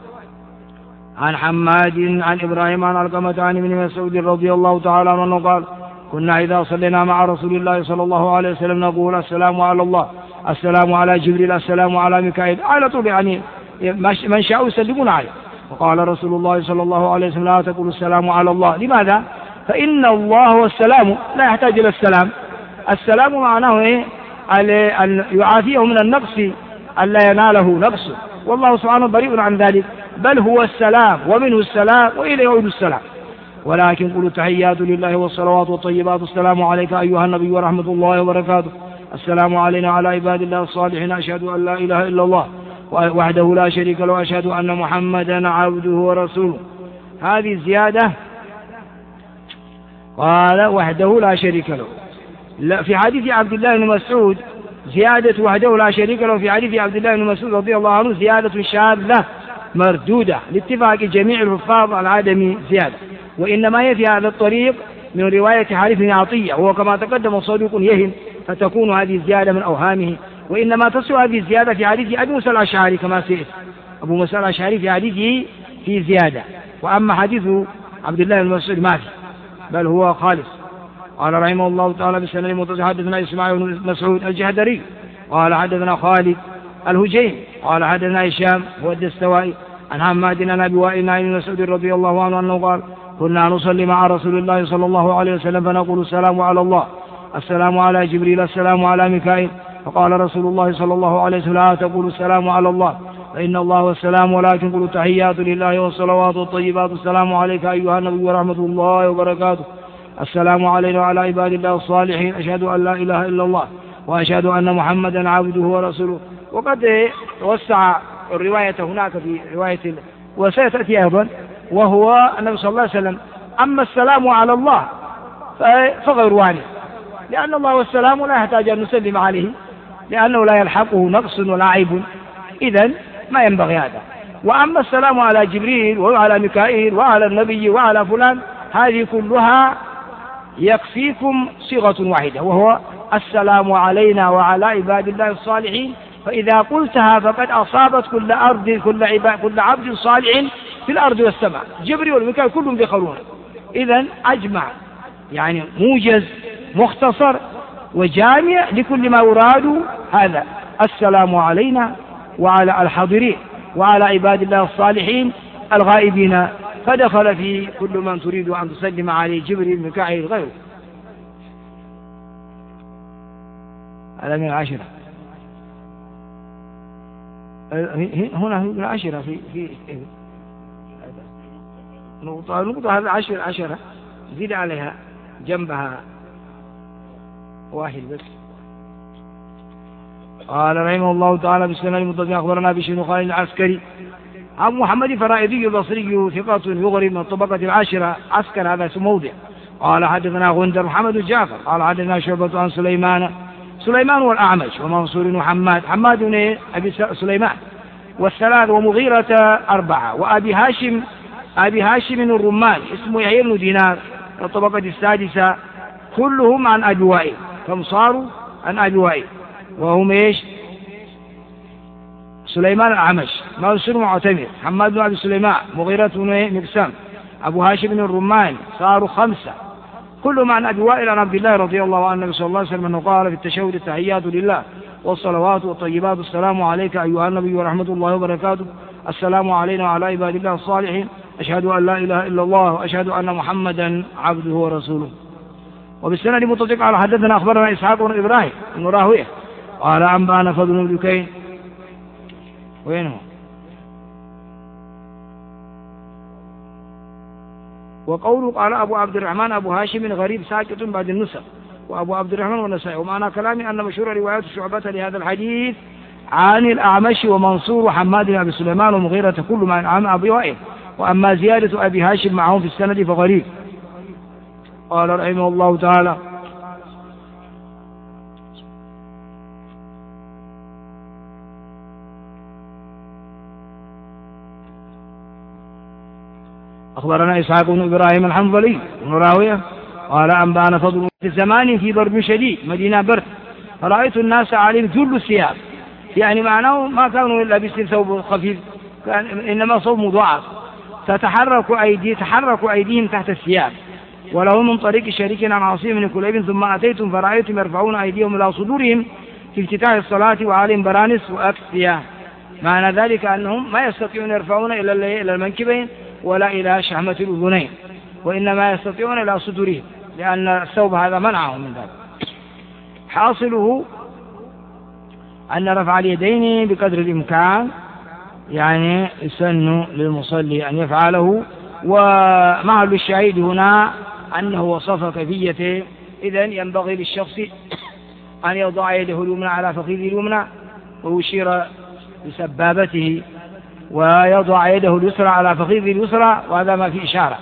عن حماد عن إبراهيم عن علقمة عن ابن مسعود رضي الله تعالى عنه قال كنا إذا صلينا مع رسول الله صلى الله عليه وسلم نقول السلام على الله السلام على جبريل السلام على ميكائيل على طول يعني من شاء يسلمون عليه. وقال رسول الله صلى الله عليه وسلم لا تقول السلام على الله. لماذا؟ فإن الله هو السلام لا يحتاج إلى السلام. السلام معناه إيه؟ أن يعافيه من النقص ألا يناله نقص والله سبحانه بريء عن ذلك بل هو السلام ومنه السلام وإليه يعود السلام. ولكن قولوا التحيات لله والصلوات والطيبات السلام عليك أيها النبي ورحمة الله وبركاته السلام علينا على عباد الله الصالحين أشهد أن لا إله إلا الله وحده لا شريك له أشهد أن محمدا عبده ورسوله. هذه الزيادة قال وحده لا شريك له. في حديث عبد الله بن مسعود زيادة وحده لا شريك له في حديث عبد الله بن مسعود رضي الله عنه زيادة شاذة مردودة لاتفاق جميع الحفاظ على عدم زيادة، وإنما هي في هذا الطريق من رواية حارث بن عطية، وهو كما تقدم صدوق يهم، فتكون هذه الزيادة من أوهامه، وإنما تصل هذه الزيادة في حديث أبي موسى الأشعري كما سئل أبو موسى الأشعري في حديثه في زيادة، وأما حديث عبد الله بن مسعود ما في بل هو خالص. قال رحمه الله تعالى بالسند المتصل حدثنا إسماعيل بن مسعود الجهدري قال حدثنا خالد الهجيم قال حدثنا هشام هو الدستوائي عن حماد عن أبي وائل بن مسعود رضي الله عنه أنه قال كنا نصلي مع رسول الله صلى الله عليه وسلم فنقول السلام على الله، السلام على جبريل، السلام على ميكائيل، فقال رسول الله صلى الله عليه وسلم لا تقولوا السلام على الله فإن الله والسلام، ولكن قولوا التحيات لله والصلوات والطيبات، السلام عليك أيها النبي ورحمة الله وبركاته، السلام علينا وعلى عباد الله الصالحين، أشهد أن لا إله إلا الله وأشهد أن محمدا عبده ورسوله. وقد توسع الرواية هناك في رواية وسيتأتي أيضا، وهو النبي صلى الله عليه وسلم أما السلام على الله فغير وانع، لأن الله والسلام لا يحتاج أن نسلم عليه لأنه لا يلحقه نقص ولا عيب، إذن ما ينبغي هذا. وأما السلام على جبريل وعلى ميكائيل وعلى النبي وعلى فلان هذه كلها يكفيكم صيغة واحدة، وهو السلام علينا وعلى عباد الله الصالحين، فإذا قلتها فقد أصابت كل أرض كل عبد صالح في الأرض والسماء، جبريل والميكائيل كلهم دخلون. إذن أجمع يعني موجز مختصر وجامع لكل ما يراد هذا، السلام علينا وعلى الحاضرين وعلى عباد الله الصالحين الغائبين، فدخل في كل من تريد أن تسلم عليه جبريل ميكائيل غيره. هذا من العشرة، هنا من العشرة في نقطة هذا عشرة زيد عليها جنبها واحد بس. قال رحمه الله تعالى بالسنة المتصل أخبرنا بشر بن خالد العسكري أبو محمد فرائدي البصري ثقة يغرب من طبقة العاشرة عسكر، هذا اسم موضع. قال حدثنا غندر محمد الجعفر قال حدثنا شعبة عن سليمان والأعمش ومنصور وحماد بن أبي سليمان والثلاث ومغيرة أربعة، وأبي هاشم الرمان اسمه يحيى بن دينار الطبقة السادسة، كلهم عن أبي وائل، كم صاروا عن أبي وائل وهم إيش؟ سليمان الأعمش، منصور معتمر، حماد بن أبي سليمان، مغيرة بن مقسم، أبو هاشم الرمان، صاروا خمسة، كلهم عن أبي وائل عن عبد الله رضي الله عنه النبي صلى الله عليه وسلم أنه قال في التشهد التحيات لله والصلوات والطيبات، السلام عليك أيها النبي ورحمة الله وبركاته، السلام علينا وعلى عباد الله الصالحين، أشهد أن لا إله إلا الله وأشهد أن محمدا عبده ورسوله. وبالسند متصل على حدثنا أخبرنا إسحاق بن إبراهيم بن راهويه قال أنبأنا فضل بن دكين وينه وقوله قال أبو عبد الرحمن أبو هاشم غريب ساكت بعد النسخ، وأبو عبد الرحمن والنسائي. ومعنى كلامي أن مشهور روايات شعبة لهذا الحديث عن الأعمش ومنصور وحماد بن أبي سليمان ومغيرة كل من عن أبي وائل، وأما زيادة أبي هاشم معهم في السند فغريب. قال رحمه الله تعالى أخبرنا إسحاق بن إبراهيم الحنظلي بن راهويه قال أنبأنا فضل في زمان في برد شديد مدينة برد، فرأيت الناس عليهم جل الثياب، يعني معناه ما كانوا لابسين ثوب خفيف، إنما ثوب مضاعف، تحرك أيديهم تحت الثياب، وله من طريق شريك عن عاصم بن كليب ثم أتيتم فرأيتم يرفعون أيديهم إلى صدورهم في افتتاح الصلاة وعليهم برانس وأكسية، معنى ذلك أنهم ما يستطيعون يرفعون إلى المنكبين ولا إلى شحمة الأذنين، وإنما يستطيعون إلى صدورهم، لأن الثوب هذا منعهم من ذلك. حاصله أن رفع اليدين بقدر الإمكان يعني يسن للمصلي أن يفعله، ومعل الشهيد هنا أنه وصف كيفيته، إذن ينبغي للشخص أن يضع يده اليمنى على فخذه اليمنى ويشير بسبابته، ويضع يده اليسرى على فخذه اليسرى، وهذا ما في إشارة،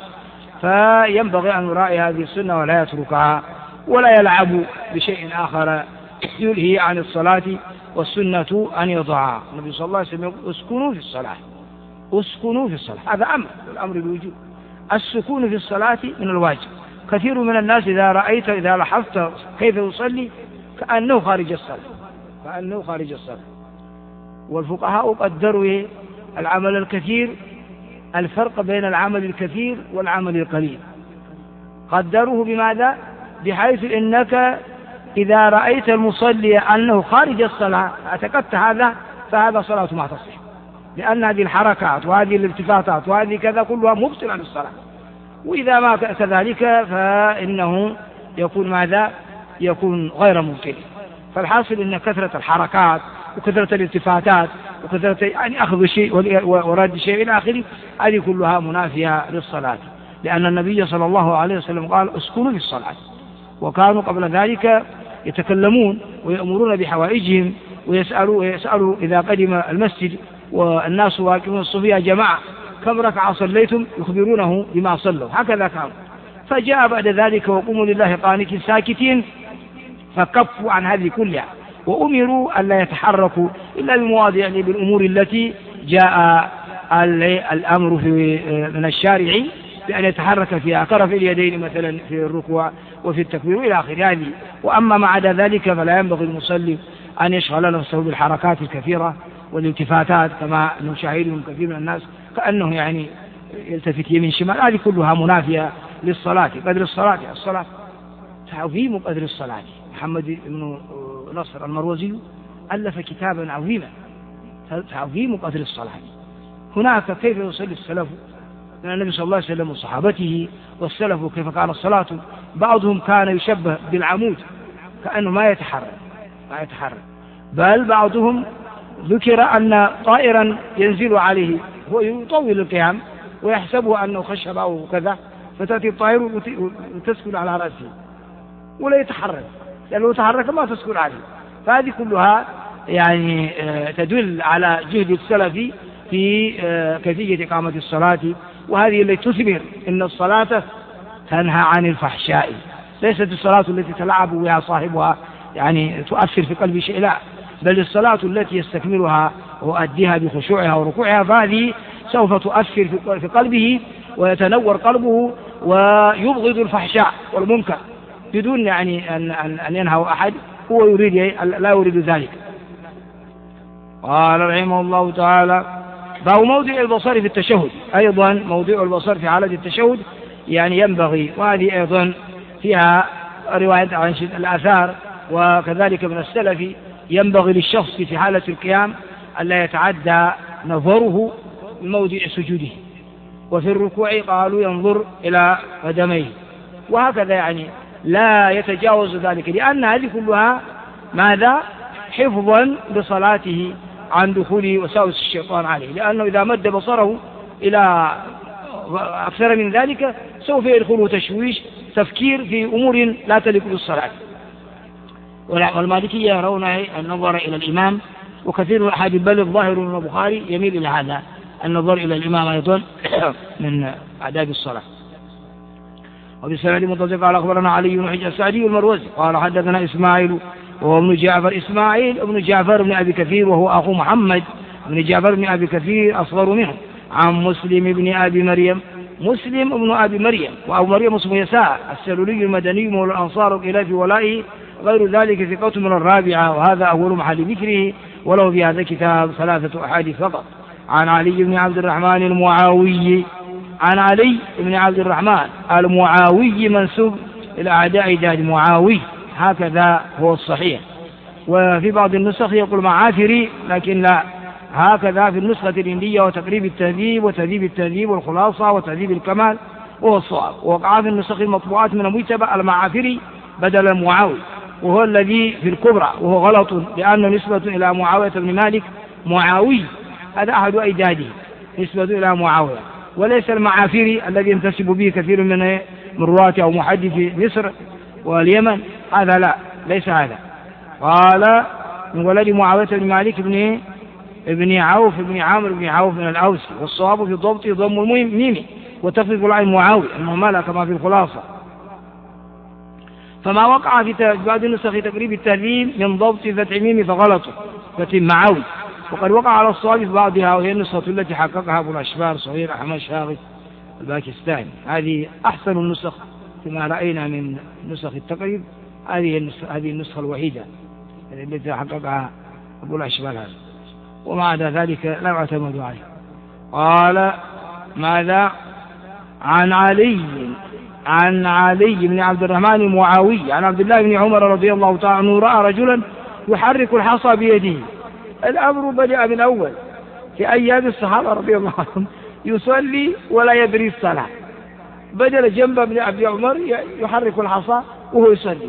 فينبغي أن يراعي هذه السنة ولا يتركها ولا يلعب بشيء آخر يلهي عن الصلاة، والسنة أن يضعها. النبي صلى الله عليه وسلم يقول اسكنوا في الصلاة، اسكنوا في الصلاة، هذا أمر، الأمر بالوجوب. السكون في الصلاة من الواجب. كثير من الناس إذا لاحظت كيف يصلي كأنه خارج الصلاة، والفقهاء قدروا العمل الكثير، الفرق بين العمل الكثير والعمل القليل قدروه بماذا؟ بحيث إنك إذا رأيت المصلي أنه خارج الصلاة اعتقدت هذا، فهذا صلاة ما تصح، لأن هذه الحركات وهذه الالتفاتات وهذه كذا كلها مبطلة للصلاة. وإذا ما كذلك فإنه يكون ماذا؟ يكون غير مبطل. فالحاصل أن كثرة الحركات وكثرة الالتفاتات وكثرة يعني أخذ شيء ورد شيء إلى آخره، هذه كلها منافية للصلاة، لأن النبي صلى الله عليه وسلم قال اسكنوا في الصلاة. وكانوا قبل ذلك يتكلمون ويأمرون بحوائجهم ويسألوا إذا قدم المسجد والناس واقفون الصف يا جماعة كم ركعة صليتم، يخبرونه بما صلوا، هكذا كانوا. فجاء بعد ذلك وقوموا لله قانتين ساكتين، فكفوا عن هذه كلها، وأمروا ألا يتحركوا إلا بالمواضع بالأمور التي جاء الأمر من الشارع بأن يتحرك فيها، كرفع اليدين مثلا في الركوع وفي التكبير إلى آخر هذه. وأما ما عدا ذلك فلا ينبغي المصلي أن يشغل نفسه بالحركات الكثيرة والالتفاتات كما نشاهدهم كثير من الناس، كأنه يعني يلتفت يمين شمال، هذه كلها منافية للصلاة. قدر الصلاة تعظيم قدر الصلاة. محمد بن نصر المروزي ألف كتابا عظيما تعظيم قدر الصلاة. هناك كيف يصلي السلف من النبي صلى الله عليه وسلم وصحابته، والسلف كيف كان الصلاة. بعضهم كان يشبه بالعمود كأنه ما يتحرك، بل بعضهم ذكر أن طائرا ينزل عليه هو يطول القيام ويحسبه أنه خشب أو كذا، فتأتي الطائر وتسكن على رأسه ولا يتحرك، لأنه لو تحرك ما تسكن عليه. فهذه كلها يعني تدل على جهد السلف في كيفية إقامة الصلاة، وهذه التي تثمر إن الصلاة تنهى عن الفحشاء. ليست الصلاة التي تلعب بها صاحبها يعني تؤثر في قلب شيء، لا، بل الصلاة التي يستكملها وأديها بخشوعها وركوعها، فهذه سوف تؤثر في قلبه ويتنور قلبه ويبغض الفحشاء والمنكر بدون يعني أن ينهى أحد، هو لا يريد ذلك. قال رحمه الله تعالى: فهو موضع البصر في التشهد، أيضا موضع البصر في حالة التشهد يعني ينبغي، وهذه أيضا فيها رواية عن الآثار وكذلك من السلف، ينبغي للشخص في حالة القيام ألا يتعدى نظره موضع سجوده، وفي الركوع قالوا ينظر إلى قدميه، وهكذا يعني لا يتجاوز ذلك، لأن هذه كلها ماذا؟ حفظا لصلاته عن دخول وساوس الشيطان عليه، لأنه إذا مد بصره إلى أكثر من ذلك سوف يدخله تشويش، تفكير في أمور لا تليق بالصلاة. والمالكية يرون النظر إلى الإمام، وكثير من الأحاديث بل الظاهر من البخاري يميل إلى هذا النظر إلى الإمام أيضا من آداب الصلاة. وبالسند متصل قال أخبرنا علي بن حجر السعدي المروزي قال حدثنا إسماعيل وهو ابن جعفر، إسماعيل ابن جعفر بن أبي كثير وهو أخو محمد بن جعفر بن أبي كثير أصغر منه، عن مسلم بن أبي مريم، مسلم ابن أبي مريم، وأبو مريم اسمه يساع السلولي المدني مولى الأنصار وقيل في ولائه غير ذلك ثقة من الرابعة، وهذا أول محل ذكره، وله في هذا الكتاب 3 أحاديث فقط. عن علي بن عبد الرحمن المعاوي، عن علي بن عبد الرحمن المعاوي منسوب إلى أعداء داد معاوي، هكذا هو الصحيح. وفي بعض النسخ يقول معافري، لكن لا، هكذا في النسخة الهندية وتقريب التهذيب وتهذيب التهذيب والخلاصة وتهذيب الكمال وهو الصواب. ووقع في النسخ المطبوعات من المجتبى المعافري بدل المعاوي، وهو الذي في الكبرى، وهو غلط لأنه نسبة إلى معاوية بن مالك معاوي، هذا أحد أجداده نسبة إلى معاوية، وليس المعافري الذي ينتسب به كثير من رواة أو محدثي مصر واليمن، هذا لا، ليس هذا. قال من ولد معاوية بن مالك ابن عوف بن عامر بن عوف من الأوسي، والصواب في الضبط ضم الميم وتخفيف العين معاوي أنه مال كما في الخلاصة. فما وقع في بعض النسخ تقريب التهذيب من ضبط فتح ميم فغلطه فتح معاوي، وقد وقع على الصواب في بعضها، وهي النسخة التي حققها أبو الأشبار صغير أحمد شاغف الباكستاني. هذه أحسن النسخ كما رأينا من نسخ التقريب، هذه النسخة الوحيدة التي حققها أبو الأشبال هذا، وما عدا ذلك لا يعتمد عليه. قال ماذا؟ عن علي بن عبد الرحمن المعاوي عن عبد الله بن عمر رضي الله تعالى عنه رأى رجلا يحرك الحصى بيده. الأمر بدأ من أول في أيام الصحابة رضي الله عنهم، يصلي ولا يدري الصلاة، بدل جنب ابن أبي عمر يحرك الحصى وهو يصلي.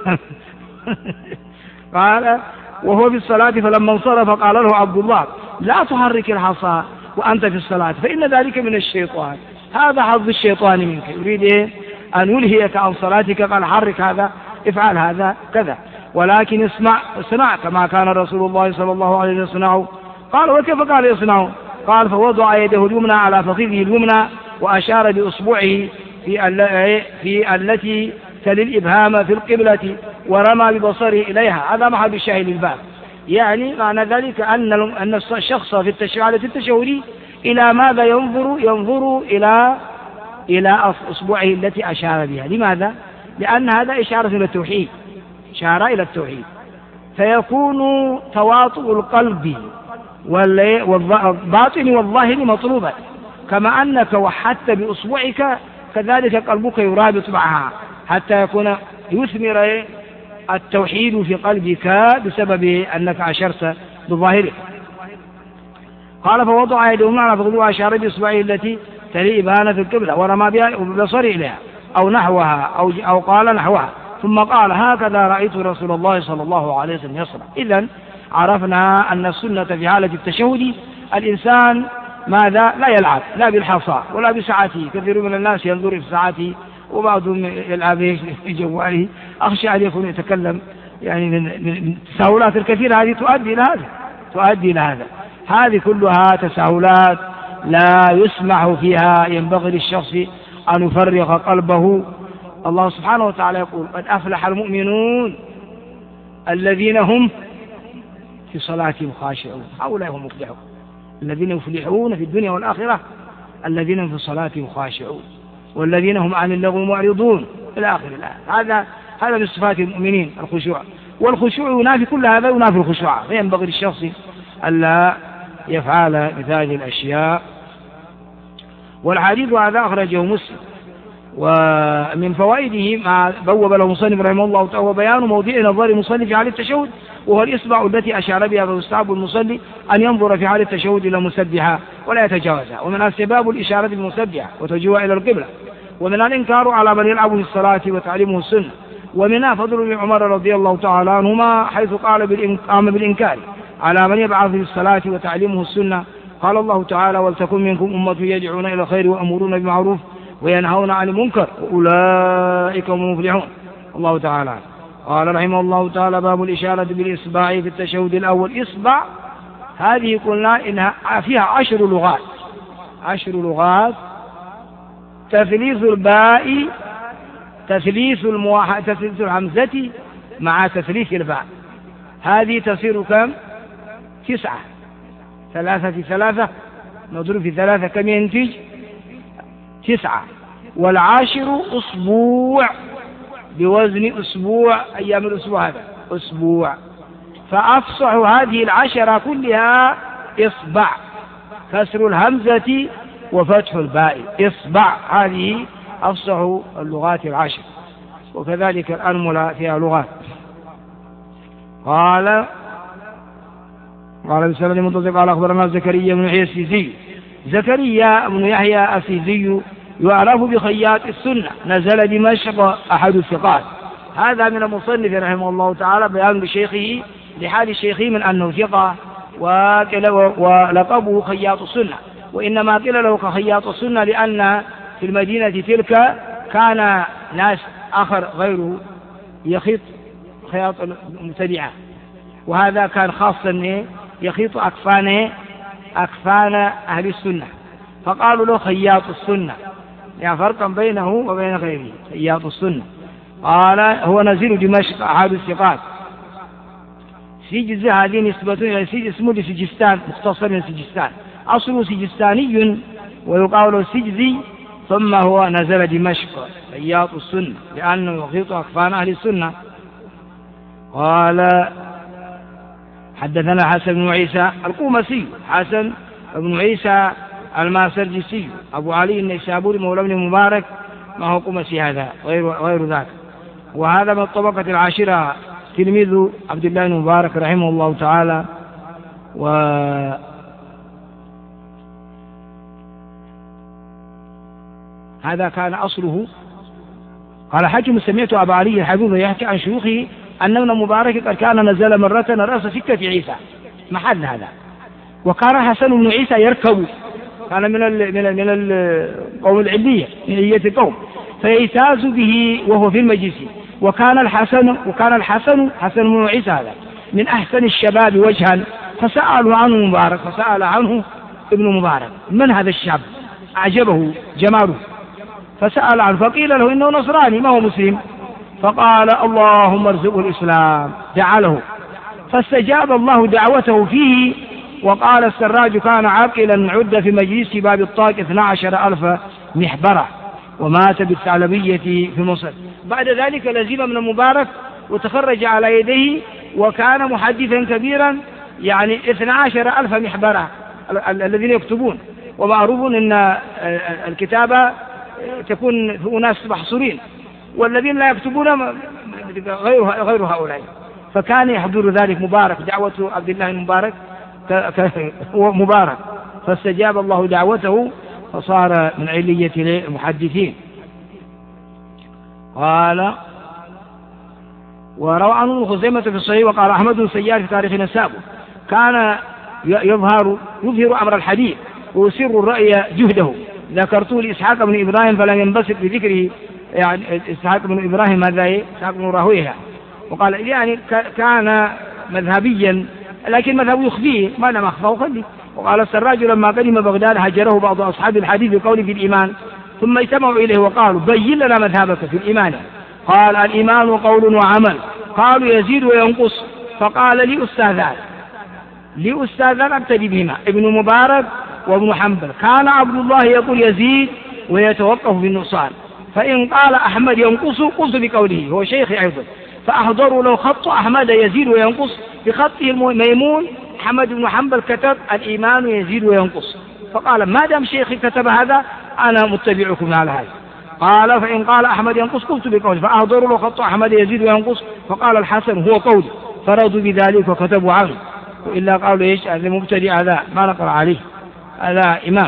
قال وهو في الصلاة فلما انصرف قال له عبد الله لا تحرك الحصى وأنت في الصلاة فإن ذلك من الشيطان، هذا حظ الشيطان منك، يريد إيه؟ أن يلهيك عن صلاتك، قال حرك هذا، افعل هذا كذا، ولكن اصنع كما كان رسول الله صلى الله عليه وسلم يصنعه. قال وكيف قال يصنعه؟ قال فوضع يده اليمنى على فخذه اليمنى وأشار بإصبعه في التي تلي الإبهام في القبلة ورمى ببصره إليها. هذا محل الشاهد للباب، يعني معنى ذلك أن الشخص في حالة التشهد إلى ماذا ينظر إلى أصبعه التي أشار بها. لماذا؟ لأن هذا إشارة إلى التوحيد، إشارة إلى التوحيد، فيكون تواطؤ القلب والباطن والظاهر مطلوبا، كما أنك وحدت بأصبعك كذلك قلبك يرابط معها حتى يكون يثمر التوحيد في قلبك بسبب أنك أشرت بظاهرك. قال فوضع يده على فخذه وأشار بإصبعه التي تلي إبهام في القبلة ورمى بها ببصره إليها أو نحوها أو قال نحوها، ثم قال هكذا رأيت رسول الله صلى الله عليه وسلم يصنع. إذن عرفنا أن السنة في حالة التشهد الإنسان ماذا؟ لا يلعب لا بالحصى ولا بساعته. كثير من الناس ينظر في ساعته وبعضهم يلعب في جواله، أخشى أن يكون يتكلم يعني من التساهلات الكثيرة، هذه تؤدي إلى هذا. هذه كلها تساهلات لا يسمح فيها، ينبغي للشخص أن يفرغ قلبه. الله سبحانه وتعالى يقول قد أفلح المؤمنون الذين هم في صلاتهم خاشعون، هؤلاء هم مفلحون، الذين يفلحون في الدنيا والآخرة الذين هم في صلاتهم خاشعون والذين هم عن اللغو معرضون إلى آخر الآية. هذا من صفات المؤمنين الخشوع، والخشوع ينافي كل هذا، ينافي الخشوع، فينبغي للشخص ألا يفعل مثل هذه الأشياء. والحديث هذا أخرجه مسلم. ومن فوائده ما بوب له المصنف رحمه الله تعالى بيان موضع نظر المصلي في حال التشهد، وهو الإصبع التي أشار بها، فيستحب المصلي أن ينظر في حال التشهد إلى مسبحة ولا يتجاوزها، ومن أسباب الإشارة بالمسبحة وتوجيهها إلى القبلة، ومن الإنكار على من يلعب في الصلاة وتعليمه السنة، ومنها فضل ابن عمر رضي الله تعالى عنهما حيث قام بالإنكار على من يبعث في الصلاة وتعليمه السنة. قال الله تعالى ولتكن منكم أمة يدعون إلى الخير ويأمرون بالمعروف وينهون عن المنكر وأولئك هم المفلحون. الله تعالى قال رحمه الله تعالى باب الإشارة بالإصبع في التشهد الأول. إصبع هذه قلنا إنها فيها 10 لغات: تثليث الباء، تثليث الهمزة مع تثليث الباء، هذه تصير كم؟ 9. 3 في 3 نضرب في 3 كم ينتج؟ 9. والعاشر أسبوع بوزن أسبوع، أيام الأسبوع هذا أسبوع، فأفصح هذه 10 كلها إصبع، كسر الهمزة وفتح الباء، إصبع، هذه أفصح اللغات 10. وكذلك الأنملة فيها لغات. قال بسند منتصف قال أخبرنا زكريا بن يحيى السيزي. زكريا بن يحيى السيزي يعرف بخياط السنة، نزل دمشق، أحد الثقات. هذا من المصنف رحمه الله تعالى بيان بشيخه لحال الشيخ من أنه ثقة، ولقبه خياط السنة، وإنما قيل له كخياط السنة لأن في المدينة تلك كان ناس آخر غيره يخيط خياط المبتدعة، وهذا كان خاصا يخيط أكفان أهل السنة، فقالوا له خياط السنة، يعني فرقا بينه وبين غيره، خياط السنة. قال هو نزيل دمشق أحد الثقات. سجز هذه نسبة إلى سجز اسمه سجستان، مختصر من سجستان، أصله سجستاني ويقال سجزي، ثم هو نزل دمشق خياط السنة لأنه يخيط أكفان أهل السنة. قال حدثنا حسن بن عيسى القومسي، حسن بن عيسى الماسرجسي أبو علي النيسابوري مولى بن مبارك، ما هو قومسي هذا غير ذاك، وهذا من الطبقة العاشرة تلميذ عبد الله بن مبارك رحمه الله تعالى. وهذا كان أصله. قال حاكم سمعت أبا علي الحبيب يحكي عن شيوخه أن ابن مبارك قد كان نزل مرة رأس سكة عيسى محل هذا، وكان حسن بن عيسى يركب، كان من القوم العلية من علية القوم، فيجتاز به وهو في المجلس. وكان الحسن حسن بن عيسى هذا من أحسن الشباب وجها، فسألوا عنه مبارك، فسأل عنه ابن مبارك من هذا الشاب، أعجبه جماله، فسأل عنه فقيل له إنه نصراني ما هو مسلم، فقال اللهم ارزقه الإسلام، دعا له فاستجاب الله دعوته فيه. وقال السراج كان عاقلا عد في مجلس باب الطاق 12,000 محبرة، ومات بالثعلبية في مصر. بعد ذلك لزم ابن مبارك وتخرج على يديه، وكان محدثا كبيرا، يعني 12,000 محبرة الذين يكتبون، ومعروف أن الكتابة تكون في أناس محصورين، والذين لا يكتبون غير هؤلاء. فكان يحضر ذلك مبارك، دعوة عبد الله المبارك هو مبارك، فاستجاب الله دعوته فصار من علية المحدثين. قال وروى عنه ابن خزيمة في الصحيح، وقال أحمد بن سيار في تاريخ نسابه كان يظهر أمر الحديث ويسر الرأي جهده. ذكرته لإسحاق بن إبراهيم فلم ينبسط بذكره، يعني إسحاق بن إبراهيم هذا إسحاق بن راهويه، وقال يعني كان مذهبيا لكن مذهب يخفيه، ما لم أخفاه خلي. وقال السراج لما قدم بغداد هجره بعض أصحاب الحديث بقول في الإيمان، ثم اجتمعوا إليه وقالوا بين لنا مذهبك في الإيمان. قال الإيمان قول وعمل. قالوا يزيد وينقص. فقال لي أستاذان أبتدي بهما، ابن مبارك وابن حنبل. كان عبد الله يقول يزيد ويتوقف في النقصان، فإن قال أحمد ينقص قلت بقوله، هو شيخي أيضا، فأحضروا لو خط أحمد يزيد وينقص بخطه الميمون. حمد بن حنبل كتب الإيمان يزيد وينقص، فقال ما دام شيخي كتب هذا أنا متبعكم على هذا. قال فإن قال أحمد ينقص قلت بقوله، فأحضروا لو خط أحمد يزيد وينقص، فقال الحسن هو قولي، فرضوا بذلك وكتبوا عنه، وإلا قالوا إيش هذا مبتدئ، هذا ما نقرأ عليه، هذا إمام.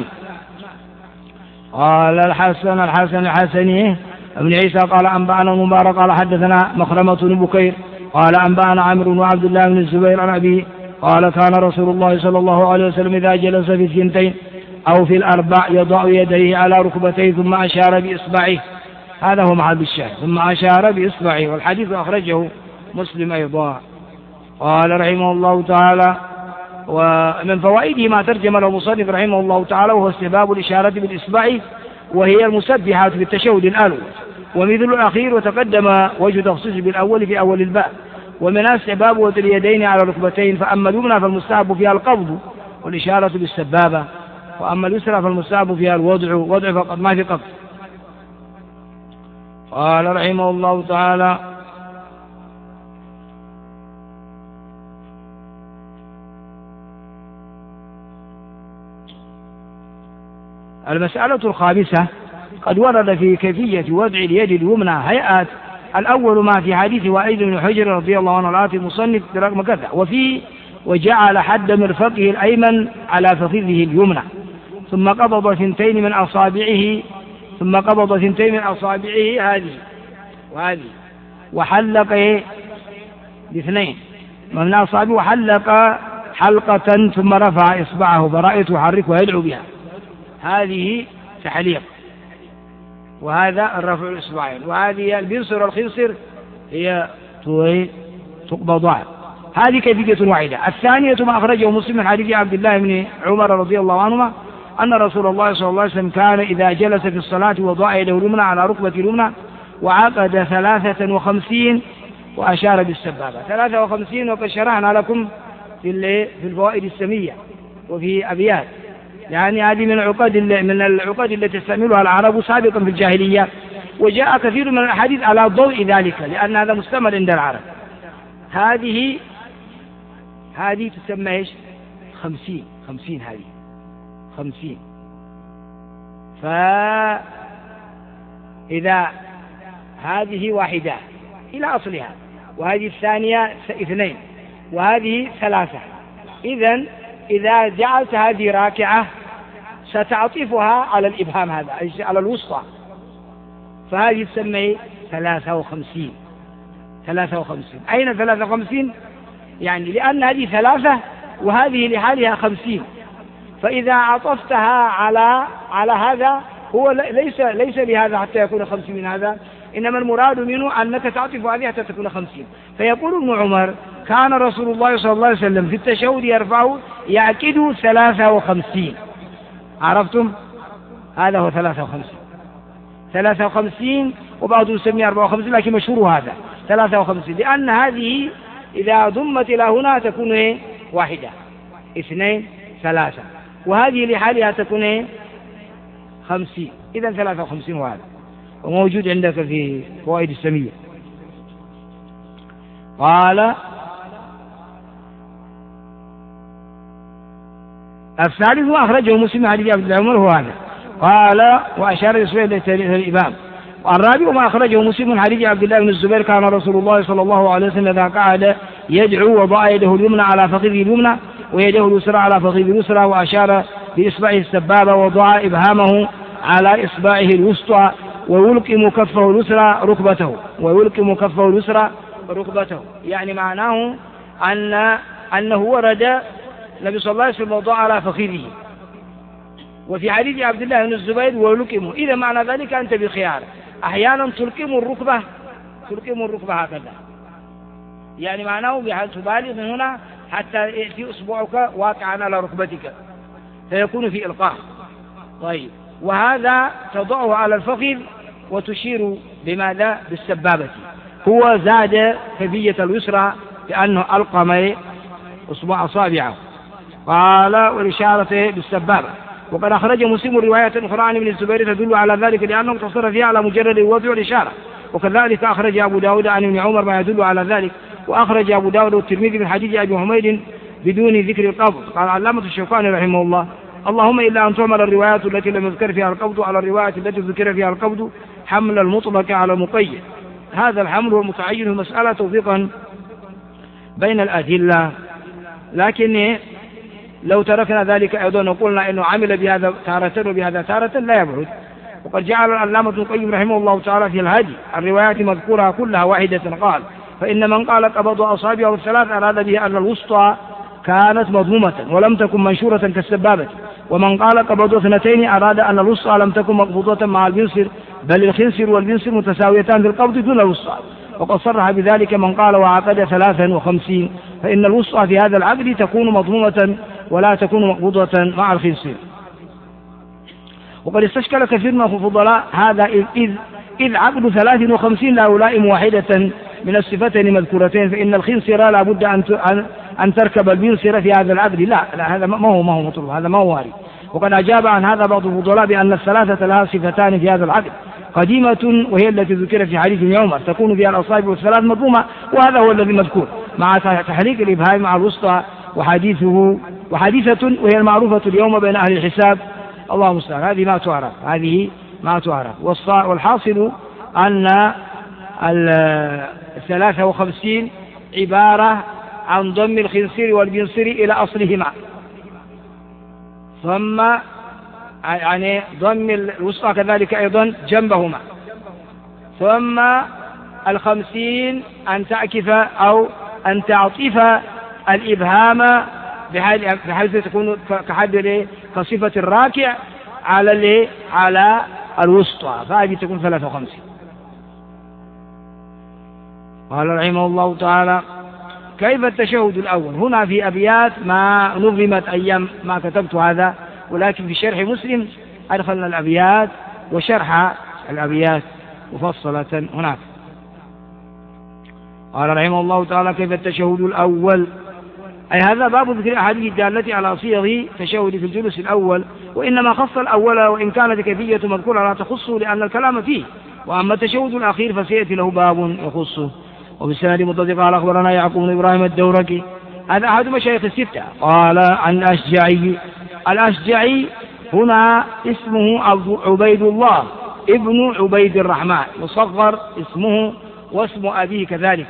قال الحسن الحسني ابن عيسى قال أنبأنا المبارك قال حدثنا مخرمة بن بكير قال أنبأنا عمرو وعبد الله بن الزبير عن أبيه قال كان رسول الله صلى الله عليه وسلم إذا جلس في الثنتين أو في الأربع يضع يديه على ركبتيه ثم أشار بإصبعه، هذا هو محل الشاهد، ثم أشار بإصبعه، والحديث أخرجه مسلم أيضا. قال رحمه الله تعالى ومن فوائده ما ترجم له مصنف رحمه الله تعالى، وهو استحباب الإشارة بالإصبع، وهي المسبحات في التشهد الأول، ومثل الأخير وتقدم وجه تخصيص بالأول في أول الباب. ومن استحباب وضع اليدين على الركبتين، فأما اليمنى فالمستحب فيها القبض والإشارة بالسبابة، وأما اليسرى فالمستحب فيها وضع فقط ما في قبض. قال رحمه الله تعالى المسألة الخامسة قد ورد في كيفية وضع اليد اليمنى هيئات. الأول ما في حديث وائل بن حجر رضي الله عنه الآتي المصنف برقم كذا، وفي وجعل حد مرفقه الأيمن على فخذه اليمنى، ثم قبض ثنتين من أصابعه هذه وهذه، وحلق باثنين من أصابعه، وحلق حلقة ثم رفع إصبعه فرأيته يحرك ويدعو بها، هذه تحليق، وهذا الرفع الإصبعين، وهذه البنصر والخنصر هي تقبضان. هذه كيفية واحدة. الثانية ما أخرجه مسلم من حديث عبد الله بن عمر رضي الله عنهما أن رسول الله صلى الله عليه وسلم كان إذا جلس في الصلاة وضع يده اليمنى على ركبة اليمنى وعقد 53 وأشار بالسبابة. 53 وقد شرحنا لكم في الفوائد السمية وفي أبيات، يعني هذه من العقد التي تستعملها العرب سابقا في الجاهلية، وجاء كثير من الأحاديث على ضوء ذلك لأن هذا مستعمل عند العرب. هذه تسمى ايش؟ 50 هذه 50. فإذا هذه واحدة إلى أصلها، وهذه الثانية 2، وهذه 3. إذا جعلت هذه راكعة ستعطفها على الإبهام هذا على الوسطى، فهذه تسمى 53. أين 53؟ يعني لأن هذه 3 وهذه لحالها 50، فإذا عطفتها على هذا هو ليس لهذا حتى يكون 50 من هذا، إنما المراد منه أنك تعطف هذه حتى تكون 50. فيقول ابن عمر كان رسول الله صلى الله عليه وسلم في التشهد يرفع يعقد 53. عرفتم؟ هذا هو 53 وبعضهم يسميه 54، لكن مشهور هذا 53 لأن هذه إذا ضمت إلى هنا تكون 1 2 3، وهذه لحالها تكون 50. إذن 53 وهذا وموجود عندك في فوائد السمية. قال الثالث وأخرجه مسلم حديث عبد الله عمر هو هذا. قال وأشار إلى الإمام. والرابع ما أخرجه مسلم حديث عبد الله بن الزبير كان رسول الله صلى الله عليه وسلم إذا قعد يدعو وضع يده اليمنى على فخذه اليمنى ويده اليسرى على فخذه اليسرى، وأشار بإصبعه السبابة وضع إبهامه على إصبعه الوسطى ويلقم كفه اليسرى ركبته. يعني معناه أنه ورد النبي صلى الله عليه وسلم وضع على فخذه، وفي حديث عبد الله بن الزبير ويلقمه. إذا معنى ذلك أنت بخيار، أحيانا تلقم الركبة هكذا، يعني معناه بحال تبالغ من هنا حتى يأتي أصبعك واقعا على ركبتك فيكون في إلقاء. طيب، وهذا تضعه على الفخذ وتشير بماذا؟ بالسبابة. هو زاد كيفية اليسرى بأنه ألقم أصابعه. قال والإشارة بالسبابة. وقد أخرج مسلم رواية أخرى عن ابن الزبير تدل على ذلك لأنه اقتصر فيها على مجرد الوضع والإشارة، وكذلك أخرج أبو داود عن ابن عمر ما يدل على ذلك، وأخرج أبي داود والترمذي من حديث أبي حميد بدون ذكر القبض. قال علامة الشوكاني رحمه الله اللهم إلا أن تعمل الروايات التي لم يذكر فيها القبض على الروايات التي ذكر فيها القبض حمل المطلق على المقيد. هذا الحمل والمتعين المسألة توفيقا بين الأدلة، لكن لو تركنا ذلك أيضا وقلنا إنه عمل بهذا تارة وبهذا تارة لا يبعد. وقد جعل العلامة ابن القيم رحمه الله تعالى في الهدي الروايات مذكورة كلها واحدة. قال فإن من قال قبض أصابعه الثلاث أراد به أن الوسطى كانت مضمومة ولم تكن منشورة كالسبابة، ومن قال قبض 2 أراد أن الوسطى لم تكن مقبوضة مع البنصر، بل الخنصر والبنصر متساويتان في القبض دون الوسطى. وقد صرح بذلك من قال وعقد 53، فإن الوسطى في هذا العقد تكون مضمومة ولا تكون مقبوضة مع الخنصر. وقد استشكل كثير من الفضلاء هذا إذ عقد 53 لا يلائم واحدة من الصفتين المذكورتين، فإن الخنصر لا بد أن تركب البنصر في هذا العقد. لا هذا ما هو مطلوب، هذا ما هو وارد. وقد أجاب عن هذا بعض الفضلاء بأن الثلاثة لها صفتان في هذا العقد قديمة، وهي التي ذكر في حديث ابن عمر تكون فيها الأصابع والثلاث مضمومة، وهذا هو الذي مذكور مع تحريك الإبهام مع الوسطى وحديثة وهي المعروفة اليوم بين أهل الحساب. الله المستعان. هذه ما تعرف. والحاصل أن 53 عبارة عن ضم الخنصر والبنصر إلى أصلهما، ثم يعني ضم الوسطى كذلك أيضا جنبهما، ثم 50 أن تعكف أو أن تعطف الإبهام بحيث تكون كصفة الراكع على الوسطى، فهذه تكون 53. قال رحمه الله تعالى كيف التشهد الأول؟ هنا في أبيات ما نظمت أيام ما كتبت هذا، ولكن في شرح مسلم أدخلنا الأبيات وشرح الأبيات. مفصلة هناك. قال رحمه الله تعالى: كيف التشهد الأول؟ أي هذا باب ذكر الأحاديث الدالة على صيغ تشهد في الجلوس الأول، وإنما خص الأول وإن كانت كيفية مذكورة لا تخصه لأن الكلام فيه، وأما التشهد الأخير فسيأتي له باب يخصه. وبالسند متصل قال: أخبرنا يعقوب بن إبراهيم الدورقي، هذا أحد مشايخ الستة، قال عن الأشجعي. الأشجعي هنا اسمه عبيد الله ابن عبيد الرحمن، مصغر اسمه واسم أبيه كذلك.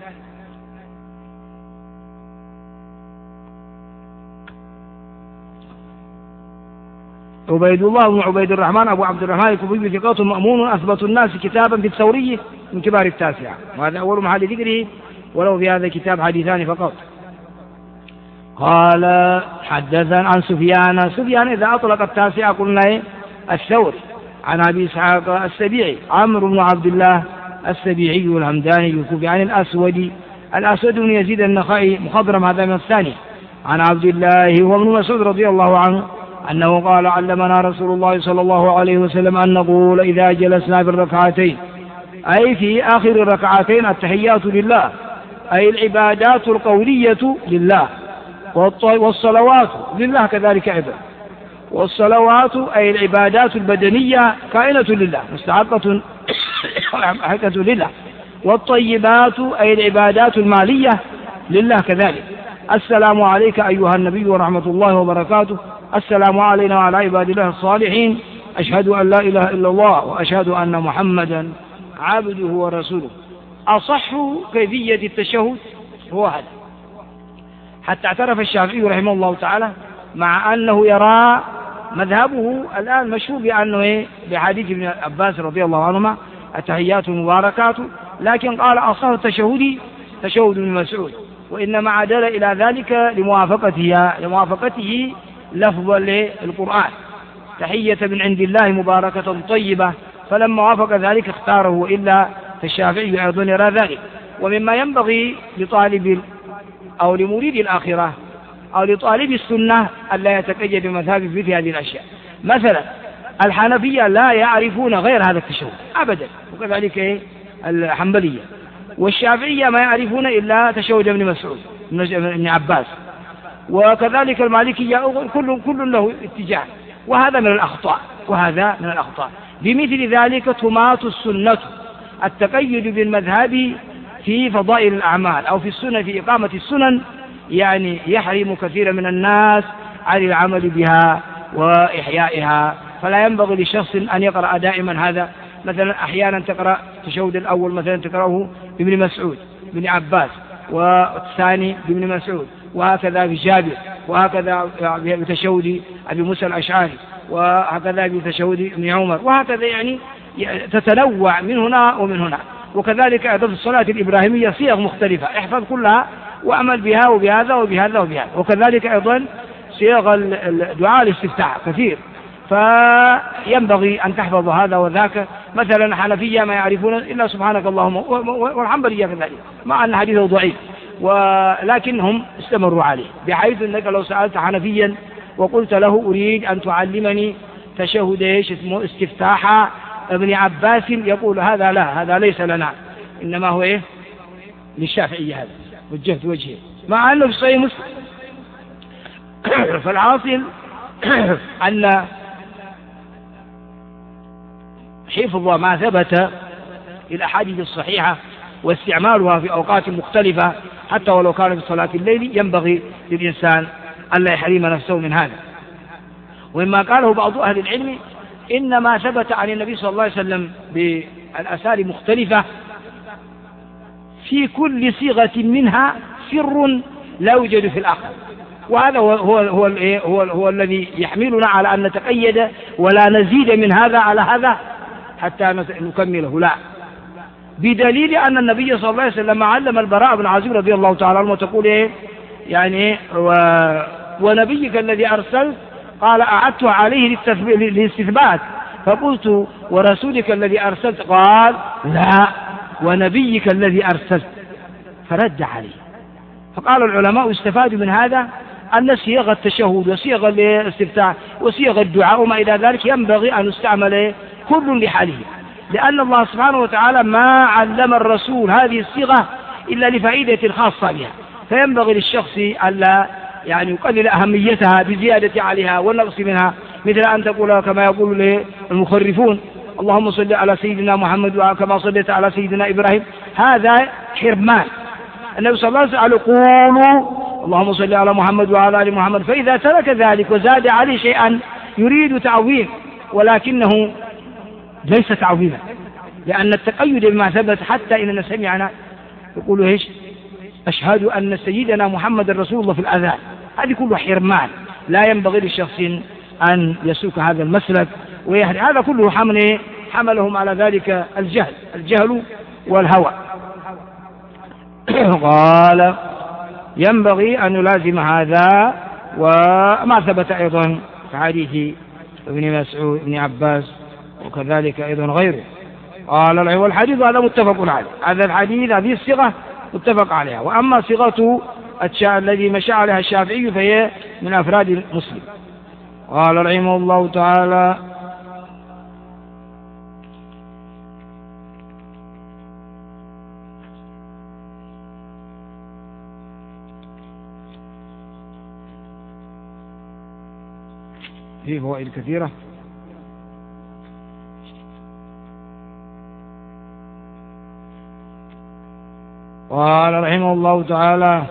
عبيد الله بن عبيد الرحمن أبو عبد الرحمن الكوفي ثقة مأمون أثبت الناس كتابا في الثوري من كبار التاسعة، وهذا أول محل ذكره، ولو في هذا الكتاب حديثان فقط. قال: حدثنا عن سفيان إذا أطلق التاسعة قلنا الثوري، عن أبي إسحاق السبيعي عمرو بن عبد الله السبيعي الهمداني الكوفي، عن الأسود بن يزيد النخعي مخضرم، هذا من الثاني، عن عبد الله وابن مسعود رضي الله عنه أنه قال: علمنا رسول الله صلى الله عليه وسلم أن نقول إذا جلسنا في الركعتين، أي في آخر الركعتين: التحيات لله، أي العبادات القولية لله، والصلوات لله كذلك أيضا، والصلوات أي العبادات البدنية كائنة لله مستحقة لله، والطيبات أي العبادات المالية لله كذلك. السلام عليك أيها النبي ورحمة الله وبركاته، السلام علينا وعلى عباد الله الصالحين، أشهد أن لا إله إلا الله وأشهد أن محمدا عبده ورسوله. أصح كيفية التشهد هو هذا، حتى اعترف الشافعي رحمه الله تعالى مع أنه يرى مذهبه الآن مشهور بأنه بحديث ابن عباس رضي الله عنهما: التحيات المباركات، لكن قال: أصح التشهد تشهد ابن مسعود، وإنما عدل إلى ذلك لموافقته لفظ القرآن: تحية من عند الله مباركة طيبة، فلما وافق ذلك اختاره، وإلا فالشافعي أيضا يرى ذلك. ومما ينبغي لطالب أو لمريد الآخرة أو لطالب السنة ألا يتقيد بمذهب مثل هذه الأشياء. مثلا الحنفية لا يعرفون غير هذا التشهد أبدا، وكذلك الحنبلية، والشافعية ما يعرفون إلا تشهد ابن مسعود ابن عباس، وكذلك المالكية، كل له اتجاه، وهذا من الأخطاء. بمثل ذلك تمات السنة التقيد بالمذهب في فضائل الأعمال أو في السنة، في إقامة السنن، يعني يحرم كثير من الناس عن العمل بها وإحيائها. فلا ينبغي لشخص أن يقرأ دائما هذا، مثلا أحيانا تقرأ التشهد الأول مثلا تقرأه بابن مسعود بن عباس، والثاني بابن مسعود، وهكذا بجابر، وهكذا بتشهد أبي موسى الأشعري، وهكذا بتشهد ابن عمر، وهكذا يعني تتنوع من هنا ومن هنا. وكذلك أيضا في الصلاة الإبراهيمية صيغ مختلفة، احفظ كلها وأعمل بها وبهذا وبهذا وبهذا. وكذلك أيضا صيغ الدعاء الاستفتاح كثير، فينبغي أن تحفظ هذا وذاك. مثلا حنفية ما يعرفون إلا سبحانك اللهم، والحنبلية كذلك، مع أن حديثه ضعيف، ولكنهم استمروا عليه، بحيث أنك لو سألت حنفيا وقلت له: أريد أن تعلمني تشهد اسمه استفتاح ابن عباس، يقول: هذا لا، هذا ليس لنا، إنما هو للشافعية، هذا وجهت وجهه، مع أنه في صحيح مسلم. فالعاصل أن حفظ ما ثبت الأحاديث الصحيحة واستعمالها في أوقات مختلفة حتى ولو كان في صلاة الليل، ينبغي للإنسان ألا يحرم نفسه من هذا. ومما قاله بعض أهل العلم: إنما ثبت عن النبي صلى الله عليه وسلم بالأساليب مختلفة، في كل صيغة منها سر لا يوجد في الآخر. وهذا هو الذي يحملنا على أن نتقيد ولا نزيد من هذا على هذا حتى نكمله، لا، بدليل أن النبي صلى الله عليه وسلم علم البراء بن عازب رضي الله تعالى عنه وتقول يعني ونبيك الذي أرسلت، قال: أعدت عليه للاستثبات، فقلت: ورسولك الذي أرسلت؟ قال: لا، ونبيك الذي أرسلت، فرد عليه. فقال العلماء: استفادوا من هذا أن صيغ التشهد وصيغ الاستفتاح وصيغ الدعاء وما إلى ذلك ينبغي أن يستعمل كل لحاله. لأن الله سبحانه وتعالى ما علم الرسول هذه الصيغة إلا لفائدة خاصة بها، فينبغي للشخص ألا يعني يقلل أهميتها بزيادة عليها والنقص منها، مثل أن تقول كما يقول المخرفون اللهم صل على سيدنا محمد وكما صليت على سيدنا إبراهيم، هذا حرمان. النبي صلى الله عليه وسلم قولوا اللهم صل على محمد وعلى آل محمد، فإذا ترك ذلك وزاد عليه شيئا يريد تعظيم ولكنه ليس تعظيما، لأن التقيد بما ثبت حتى إننا سمعنا يقولوا ايش أشهد أن سيدنا محمد رسول الله في الأذان، هذه كله حرمان، لا ينبغي للشخص أن يسلك هذا المسلك ويهدي. هذا كله حملهم على ذلك الجهل والهوى. قال ينبغي أن نلازم هذا، وما ثبت أيضا في حديث ابن مسعود ابن عباس وكذلك أيضا غيره. قال والحديث هذا متفق عليه، هذا الحديث هذه الصيغة متفق عليها، وأما صيغة الذي مشى عليها الشافعي فهي من أفراد مسلم. قال رحمه الله تعالى فيه فوائد كثيرة. قال رحمه الله تعالى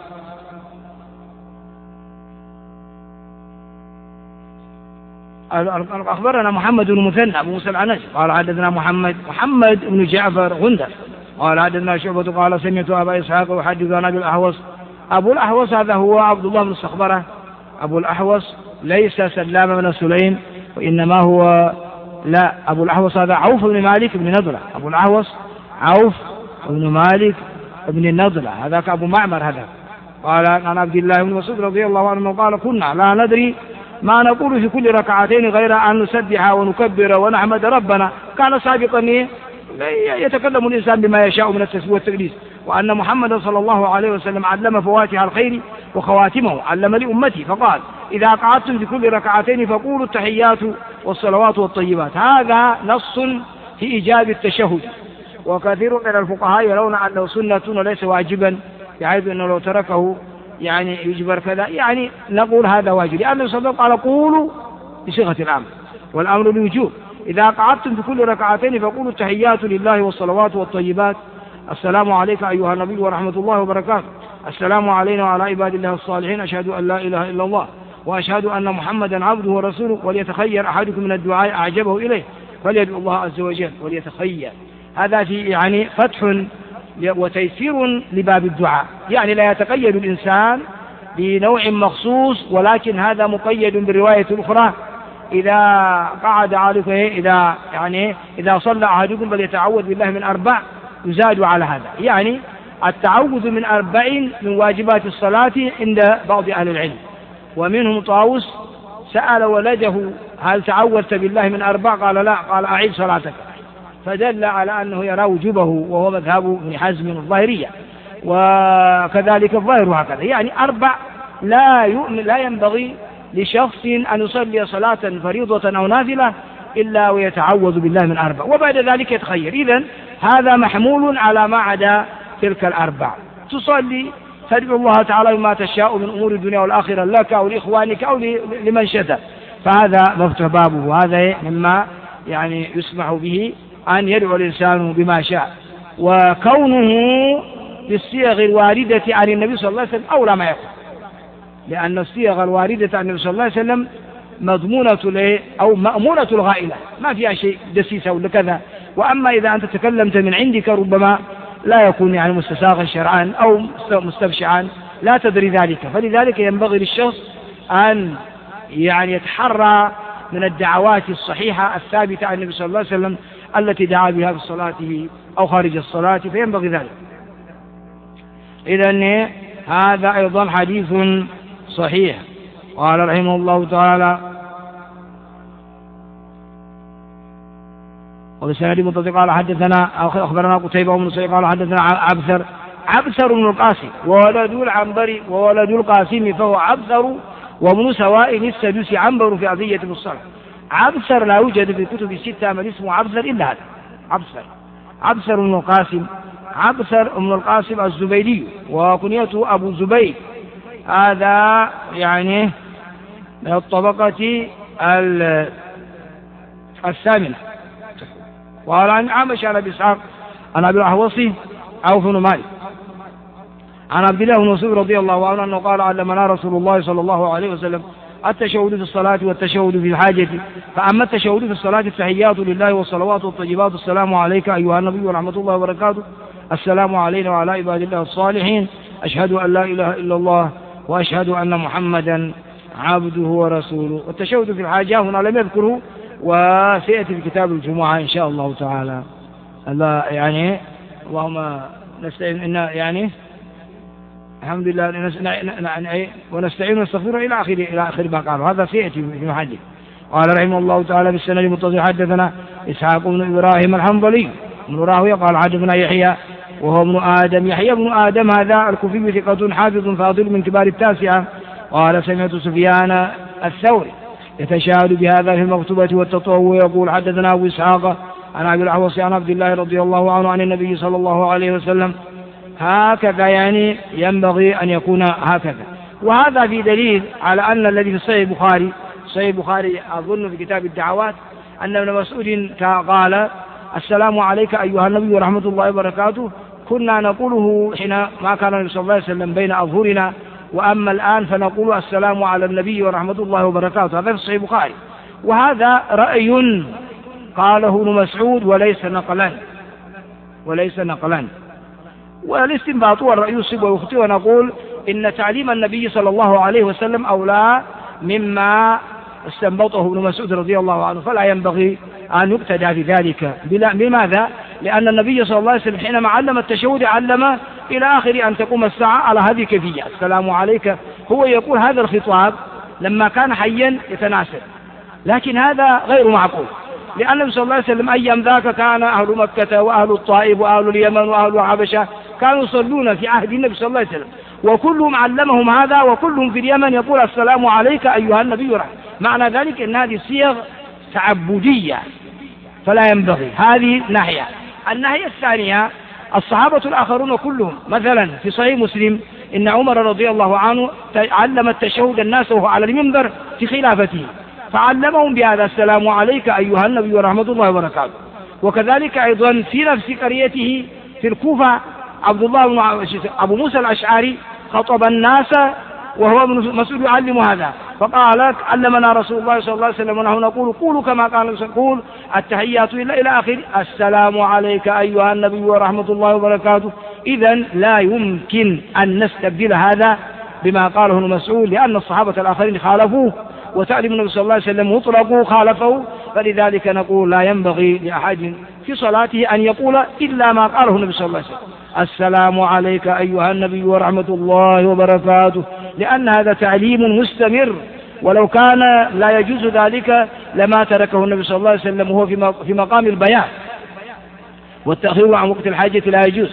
أخبرنا محمد بن مثنى أبو موسى العنزي قال حدثنا محمد بن جعفر غندر قال حدثنا شعبة قال سمعت أبا إسحاق يحدث عن أبي الأحوص. أبو الأحوص هذا هو عبد الله بن الصخبرة. أبو الأحوص ليس سلام بن سليم، وإنما هو لا أبو الأحوص هذا عوف بن مالك بن نضلة. أبو الأحوص عوف بن مالك بن النضلة، هذاك أبو معمر. هذا قال عن عبد الله بن مسعود رضي الله عنه قال كنا لا ندري ما نقول في كل ركعتين غير أن نسبح ونكبر ونحمد ربنا. كان سابقا يتكلم الإنسان بما يشاء من التسبيح والتقديس، وأن محمد صلى الله عليه وسلم علم فواتح الخير وخواتمه، علم لأمتي فقال إذا قعدتم في كل ركعتين فقولوا التحيات والصلوات والطيبات. هذا نص في إيجاب التشهد، وكثير من الفقهاء يرون أنه سنة وليس واجبا، بحيث أنه لو تركه يعني يجبر كذا، يعني نقول هذا واجب، لأنه صلى الله عليه وسلم قال قولوا بصيغة الأمر والأمر للوجوب. إذا قعدتم في كل ركعتين فقولوا التحيات لله والصلوات والطيبات، السلام عليك أيها النبي ورحمة الله وبركاته، السلام علينا وعلى عباد الله الصالحين، أشهد أن لا إله إلا الله وأشهد أن محمدا عبده ورسوله، وليتخير أحدكم من الدعاء أعجبه إليه فليدعو الله عز وجل وليتخير. هذا يعني فتح وتيسير لباب الدعاء، يعني لا يتقيد الإنسان بنوع مخصوص، ولكن هذا مقيد بالرواية الأخرى إذا قعد عليك إذا صلى أحدكم فليتعوذ بالله من 4 يزاد على هذا، يعني التعوذ من 4 من واجبات الصلاة عند بعض أهل العلم. ومنهم طاووس سأل ولده هل تعوذت بالله من 4؟ قال لا، قال أعيد صلاتك، فدل على أنه يرى وجوبه، وهو مذهب ابن حزم الظاهرية، وكذلك الظاهر هكذا، يعني 4 لا ينبغي لشخص أن يصلي صلاة فريضة أو نافلة إلا ويتعوذ بالله من 4، وبعد ذلك يتخير. إذن هذا محمول على ما عدا تلك 4. تصلي تدعو الله تعالى بما تشاء من أمور الدنيا والآخرة لك أو لإخوانك أو لمن شاء، فهذا مفتوح بابه، هذا مما يعني يسمح به أن يدعو الإنسان بما شاء. وكونه بالصيغ الواردة عن النبي صلى الله عليه وسلم أولى ما يكون، لأن الصيغ الواردة عن النبي صلى الله عليه وسلم مضمونة أو مأمونة الغائلة، ما فيها شيء دسيسة ولا كذا. وأما إذا أنت تكلمت من عندك ربما لا يكون يعني مستساغا شرعا أو مستبشعا، لا تدري ذلك. فلذلك ينبغي للشخص أن يعني يتحرى من الدعوات الصحيحة الثابتة عن النبي صلى الله عليه وسلم التي دعا بها في صلاته أو خارج الصلاة، فينبغي ذلك. إذن هذا أيضا حديث صحيح. قال رحمه الله تعالى وبسند متصل قال حدثنا أخبرنا قتيبة بن سعيد قال حدثنا عبثر بن القاسم وولد العنبري وولد القاسم، فهو عبثر وابن سوائل السدوسي عنبر في عطية الصلاة. عبثر لا يوجد في الكتب 6 من اسمه عبثر إلا هذا، عبسر بن القاسم، عبسر بن القاسم الزبيدي، وكنيته أبو زبيد. هذا يعني من الطبقة الثامنة. وقال عن عامش عن أبي إسحاق عن أبي الأحوصي عوف بن مالك عن عبد الله بن مسعود رضي الله عنه أنه قال علمنا رسول الله صلى الله عليه وسلم التشهد في الصلاة والتشهد في الحاجة. فأما التشهد في الصلاة التحيات لله والصلوات والطيبات السلام عليك أيها النبي ورحمة الله وبركاته، السلام علينا وعلى عباد الله الصالحين، أشهد أن لا إله إلا الله وأشهد أن محمدا عبده ورسوله. والتشهد في الحاجة هنا لم يذكره، وسيأتي في كتاب الجمعة إن شاء الله تعالى. الله يعني اللهم نستعين إن يعني الحمد لله ونستعين ونستغفره إلى آخر ما قال. هذا سيأتي في محله. قال رحمه الله تعالى بالسند المتصل حدثنا إسحاق بن إبراهيم الحنظلي بن راهويه قال حدثنا يحيى وهو ابن آدم، يحيى بن آدم هذا الكوفي ثقة حافظ فاضل من كبار التاسعة. قال سمعت سفيان الثوري يتشاهد بهذا في المكتوبة والتطوع يقول حدثنا أبو إسحاق عن أبي الأحوص عن عبد الله رضي الله عنه عن النبي صلى الله عليه وسلم هكذا، يعني ينبغي أن يكون هكذا. وهذا في دليل على أن الذي في صحيح البخاري أظن في كتاب الدعوات أن ابن مسعود قال السلام عليك أيها النبي ورحمة الله وبركاته، كنا نقوله حين ما كان النبي صلى الله عليه وسلم بين أظهرنا، وأما الآن فنقول السلام على النبي ورحمة الله وبركاته. هذا في صحيح البخاري. وهذا رأي قاله ابن مسعود وليس نقلا. والاستنباط والرأي يصيب ويخطئ، ونقول إن تعليم النبي صلى الله عليه وسلم أولى مما استنبطه ابن مسعود رضي الله عنه، فلا ينبغي أن يقتدى في ذلك. لماذا؟ لأن النبي صلى الله عليه وسلم حينما علم التشهد علم إلى آخر أن تقوم الساعة على هذه الكيفية، السلام عليك. هو يقول هذا الخطاب لما كان حيا يتناسب، لكن هذا غير معقول، لأن النبي صلى الله عليه وسلم أيام ذاك كان أهل مكة وأهل الطائف وأهل اليمن وأهل الحبشة كانوا يصلون في عهد النبي صلى الله عليه وسلم، وكلهم علمهم هذا، وكلهم في اليمن يقول السلام عليك أيها النبي ورحمة. معنى ذلك أن هذه صيغ تعبدية فلا ينبغي. هذه ناحية. الناحية الثانية الصحابة الآخرون كلهم، مثلا في صحيح مسلم إن عمر رضي الله عنه علم التشهد الناس وهو على المنبر في خلافته، فعلمهم بهذا السلام عليك أيها النبي ورحمة الله وبركاته. وكذلك أيضا في نفس قريته في الكوفة عبد الله بن أبو موسى الأشعري خطب الناس وهو ابن مسعود يعلم هذا، فقال علمنا رسول الله صلى الله عليه وسلم ونحن نقول قولوا كما قال نقول التحيات إلى آخر السلام عليك أيها النبي ورحمة الله وبركاته. إذن لا يمكن أن نستبدل هذا بما قاله ابن مسعود، لأن الصحابة الآخرين خالفوه، وتعلم النبي صلى الله عليه وسلم مطلقوا خالفه، فلذلك نقول لا ينبغي لأحد في صلاته أن يقول إلا ما قاله النبي صلى الله عليه وسلم السلام عليك أيها النبي ورحمة الله وبركاته، لأن هذا تعليم مستمر، ولو كان لا يجوز ذلك لما تركه النبي صلى الله عليه وسلم وهو في مقام البيان، والتأخير عن وقت الحاجة لا يجوز.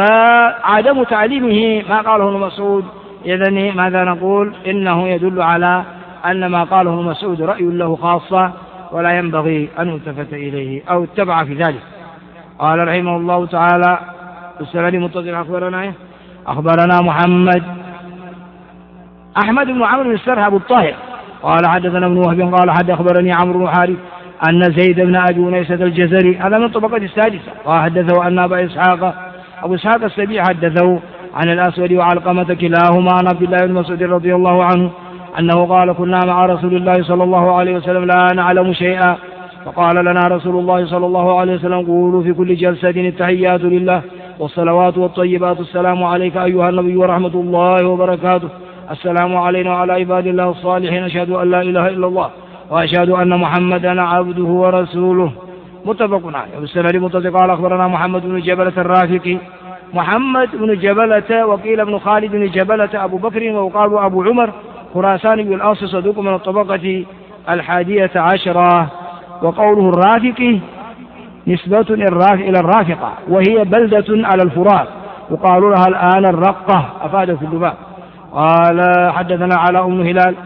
فعدم تعليمه ما قاله ابن مسعود، إذن ماذا نقول؟ إنه يدل على أن ما قاله ابن مسعود رأي له خاصة، ولا ينبغي أن يلتفت إليه أو اتبع في ذلك. قال رحمه الله تعالى السند المتصل أخبرنا أحمد بن عمرو بن السرح أبو الطاهر قال حدثنا ابن وهب قال أخبرني عمرو بن حارث أن زيد بن أبي أنيسة الجزري هذا من الطبقة السادسة قال حدثه أن أبو إسحاق السبيع حدثه عن الأسود وعلقمة كلاهما عن عبد الله بن مسعود رضي الله عنه أنه قال كنا مع رسول الله صلى الله عليه وسلم لا نعلم شيئا، فقال لنا رسول الله صلى الله عليه وسلم قولوا في كل جلسة التحيات لله والصلوات والطيبات السلام عليك أيها النبي ورحمة الله وبركاته، السلام علينا وعلى عباد الله الصالحين، أشهد أن لا إله إلا الله وأشهد أن محمدا عبده ورسوله. متفق عليه. والسند المتصل قال أخبرنا محمد بن جبلة الرافقي محمد بن جبلة وقيل ابن خالد بن جبلة أبو بكر وقال أبو عمر خراساني بالأصل صدوق من الطبقة 11. وقوله الرافقي نسبة إلى الرافقة وهي بلدة على الفرات وقال لها الآن الرقة أفاد في اللباب. قال حدثنا علاء بن هلال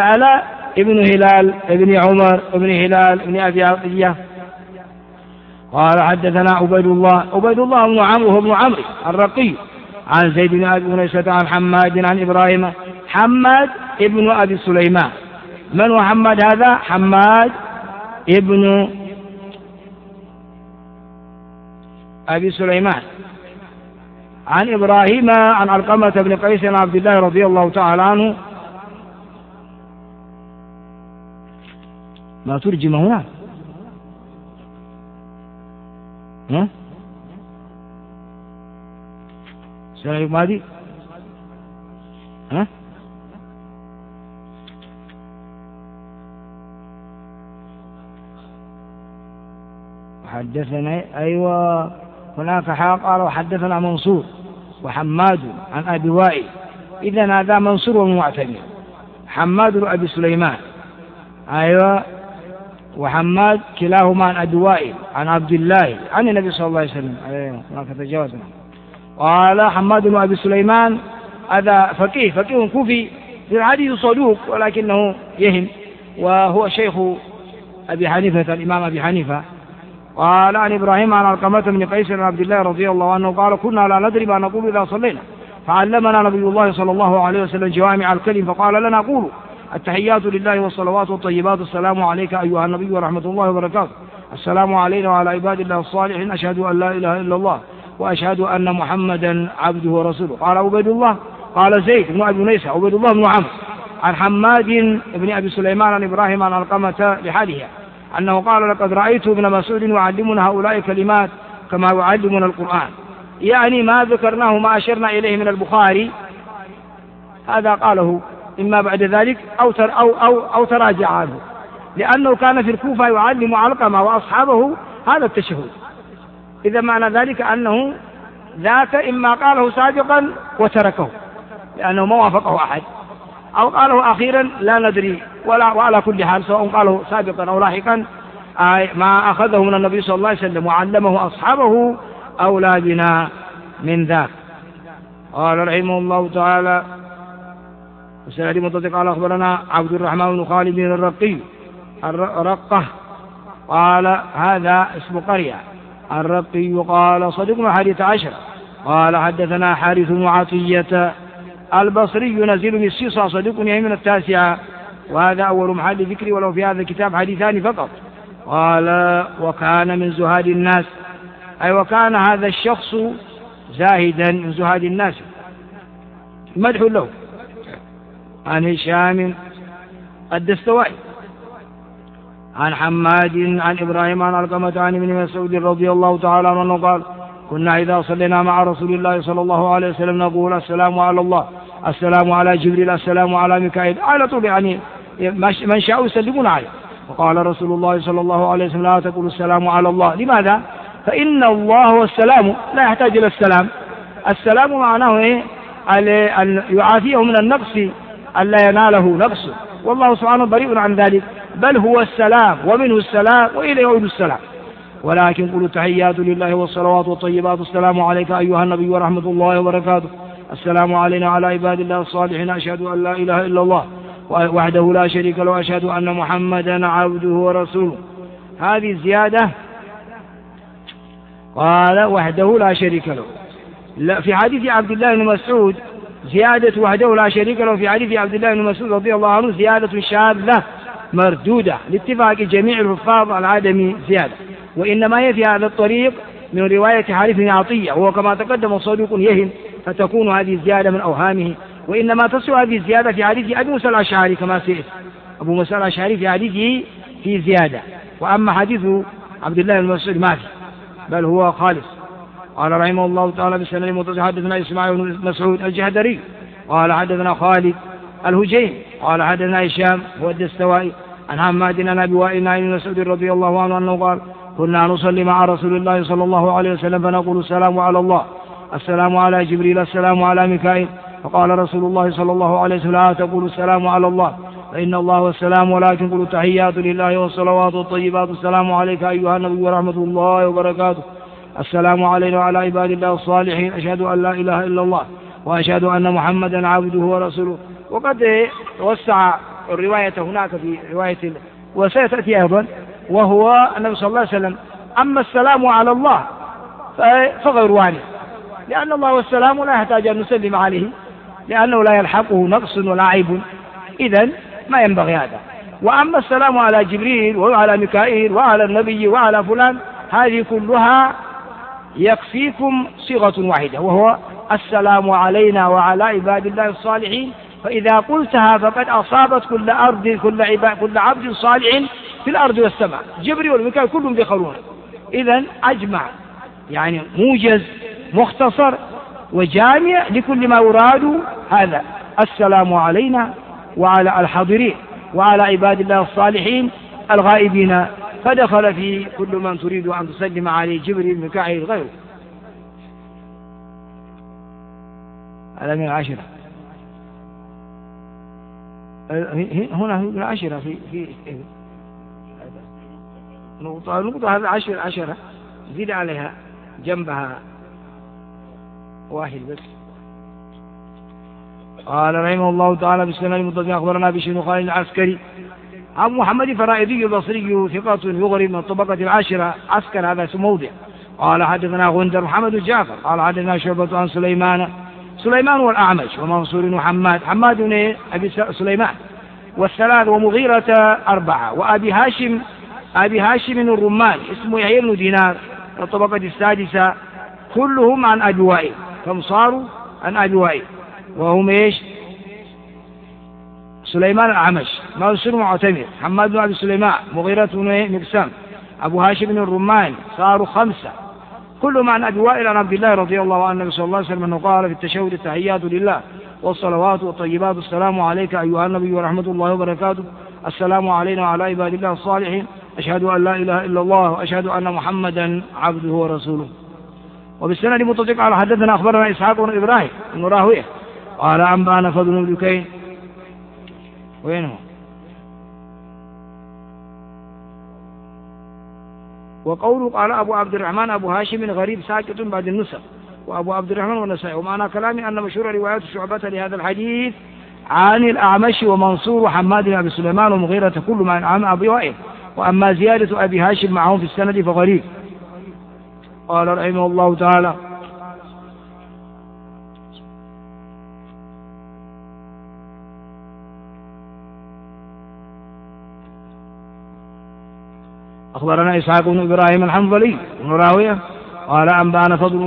العلاء ابن هلال ابن عمر ابن هلال ابن أبي عطية قال حدثنا عبيد الله بن عمرو وهو ابن عمرو الرقي عن زيد بن أبي أنيسة عن حماد عن إبراهيم. حماد ابن أبي سليمان. من هو حماد هذا؟ حماد ابن أبي سليمان عن إبراهيم عن علقمة بن قيس عن عبد الله رضي الله تعالى عنه. ما ترجم هنا؟ السنة الماضي حدثنا أيوة هناك قال وحدثنا منصور وحماد عن أبي وائل. إذن هذا منصور ومعتمر. حماد بن أبي سليمان أيوة وحماد كلاهما عن أبي وائل عن عبد الله عن النبي صلى الله عليه وسلم. أيوة هناك تجاوزنا. قال حماد بن أبي سليمان هذا فقيه كوفي في الحديث صدوق ولكنه يهم وهو شيخ أبي حنيفة الإمام أبي حنيفة. قال عن إبراهيم عن علقمة بن قيس عن عبد الله رضي الله عنه قال كنا لا ندري ما نقول إذا صلينا فعلمنا نبي الله صلى الله عليه وسلم جوامع الكلم فقال لنا قولوا التحيات لله والصلوات والطيبات السلام عليك أيها النبي ورحمة الله وبركاته السلام علينا وعلى عباد الله الصالحين أشهد أن لا إله إلا الله وأشهد أن محمدا عبده ورسوله. قال عبيد الله قال زيد بن أبي أنيسة عبيد الله بن عمرو عن حماد بن أبي سليمان عن إبراهيم عن علقمة لحالها أنه قال لقد رأيت ابن مسعود يعلمنا هؤلاء كلمات كما يعلمنا القرآن يعني ما ذكرناه ما أشرنا إليه من البخاري. هذا قاله إما بعد ذلك أو تراجع عنه لأنه كان في الكوفة يعلم علقمة وأصحابه هذا التشهد. إذا معنى ذلك أنه ذاك إما قاله سابقا وتركه لأنه ما وافقه أحد أو قاله أخيرا لا ندري وعلى كل حال سواء قاله سابقا أو لاحقا ما أخذه من النبي صلى الله عليه وسلم وعلمه أصحابه أولى بنا من ذاك. قال رحمه الله تعالى وسأل مطلق قال أخبرنا عبد الرحمن بن خالد بن الرقي الرقة قال هذا اسم قرية الرقي قال صدقنا 11. قال حدثنا حارث بن عطية البصري نزيل بالسيصة صديق يمين 9 وهذا أول محل ذكري ولو في هذا الكتاب حديثان فقط. قال وكان من زهاد الناس أي وكان هذا الشخص زاهدا من زهاد الناس مدح له. عن هشام الدستوائي عن حماد عن إبراهيم عن علقمة عن ابن مسعود رضي الله تعالى عنه قال كنا إذا صلينا مع رسول الله صلى الله عليه وسلم نقول السلام على الله السلام على جبريل السلام على ميكائيل على طول يعني من شاء يسلمون عليه. وقال رسول الله صلى الله عليه وسلم لا تقول السلام على الله. لماذا؟ فإن الله هو السلام لا يحتاج إلى السلام. السلام معناه إيه؟ أن يعافيه من النقص ألا يناله نقص والله سبحانه بريء عن ذلك بل هو السلام ومنه السلام وإليه يعود السلام. ولكن قولوا التحيات لله والصلوات والطيبات السلام عليك أيها النبي ورحمة الله وبركاته السلام علينا على عباد الله الصالحين أشهد أن لا إله إلا الله وحده لا شريك له وأشهد أن محمدا عبده ورسوله. هذه زيادة قال وحده لا شريك له. لا في حديث عبد الله بن مسعود زيادة وحده لا شريك له في حديث عبد الله بن مسعود رضي الله عنه زيادة شاذة مردودة لاتفاق جميع الحفاظ على عدم زيادة وإنما هي في هذا الطريق من رواية حارث بن عطية وهو كما تقدم صدوق يهم فتكون هذه الزيادة من أوهامه وإنما تصل هذه الزيادة في حديث أبي موسى الأشعري كما سئل أبو موسى الأشعري في حديثه في زيادة وأما حديث عبد الله بن مسعود ما في بل هو خالص. قال رحمه الله تعالى بسند متصل حدثنا إسماعيل بن مسعود الجهدري قال حدثنا خالد الهجيم قال حدثنا هشام هو الدستوائي عن حماد عن أبي وائل بن مسعود رضي الله عنه أنه قال كنا نصلي مع رسول الله صلى الله عليه وسلم فنقول السلام على الله السلام على جبريل السلام على ميكائيل فقال رسول الله صلى الله عليه وسلم لا تقولوا السلام على الله فإن الله والسلام ولكن قولوا التحيات لله والصلوات والطيبات السلام عليك أيها النبي ورحمة الله وبركاته السلام علينا وعلى عباد الله الصالحين أشهد أن لا إله إلا الله وأشهد أن محمدا عبده ورسوله. وقد توسع الرواية هناك في رواية وسيتأتي أيضا وهو النبي صلى الله عليه وسلم أما السلام على الله فغير وارد، لأن الله والسلام لا يحتاج أن نسلم عليه، لأنه لا يلحقه نقص ولا عيب، إذن ما ينبغي هذا. وأما السلام على جبريل وعلى ميكائيل وعلى النبي وعلى فلان، هذه كلها يكفيكم صيغة واحدة، وهو السلام علينا وعلى عباد الله الصالحين. فإذا قلتها فقد أصابت كل أرض كل عبد صالح في الأرض والسماء، جبريل والميكائيل كلهم دخلون. إذن أجمع، يعني موجز مختصر وجامع لكل ما يراد هذا: السلام علينا وعلى الحاضرين وعلى عباد الله الصالحين الغائبين، فدخل في كل من تريد أن تسلم عليه، جبريل ميكائيل غيره. هذا من العشرة. هنا من العشرة في نقطة هذا عشرة زيد عليها جنبها واحد بس. قال رحمه الله تعالى: بالسنة المتصل أخبرنا بشر خالد العسكري أبو محمد فرائدي البصري ثقة يغري من الطبقة العاشرة، عسكر هذا اسم موضع. قال حدثنا غندر محمد الجعفر قال حدثنا شعبة عن سليمان والأعمش ومنصور وحماد، حماد أبي سليمان والثلاث، ومغيرة أربعة، وأبي هاشم الرمان اسمه يحيى بن دينار الطبقة السادسة، كلهم عن أبي وائل، كم صاروا عن أبي وائل، وهم إيش؟ سليمان الأعمش، منصور معتمر، حماد بن أبي سليمان، مغيرة بن مقسم، أبو هاشم بن الرمان، صاروا خمسة، كلهم عن أبي وائل عن عبد الله رضي الله عنه صلى الله عليه وسلم أنه قال في التشهد: التحيات لله والصلوات والطيبات، السلام عليك أيها النبي ورحمة الله وبركاته، السلام علينا وعلى عباد الله الصالحين، أشهد أن لا إله إلا الله وأشهد أن محمدا عبده ورسوله. وبالسند متصل على حدثنا أخبرنا إسحاق بن إبراهيم بن راهويه قال أنبأنا فضل بن دكين. وينه؟ وقوله قال أبو عبد الرحمن أبو هاشم غريب ساكت بعد النسخ، وأبو عبد الرحمن والنسائي. ومعنى كلامي أن مشهور روايات شعبة لهذا الحديث عن الأعمش ومنصور وحماد بن أبي سليمان ومغيرة كل من عن أبي وائل، وأما زيادة أبي هاشم معهم في السند فغريب. قال رحمه الله تعالى: أخبرنا إسحاق بن إبراهيم الحنظلي بن راهويه قال أنبأنا فضل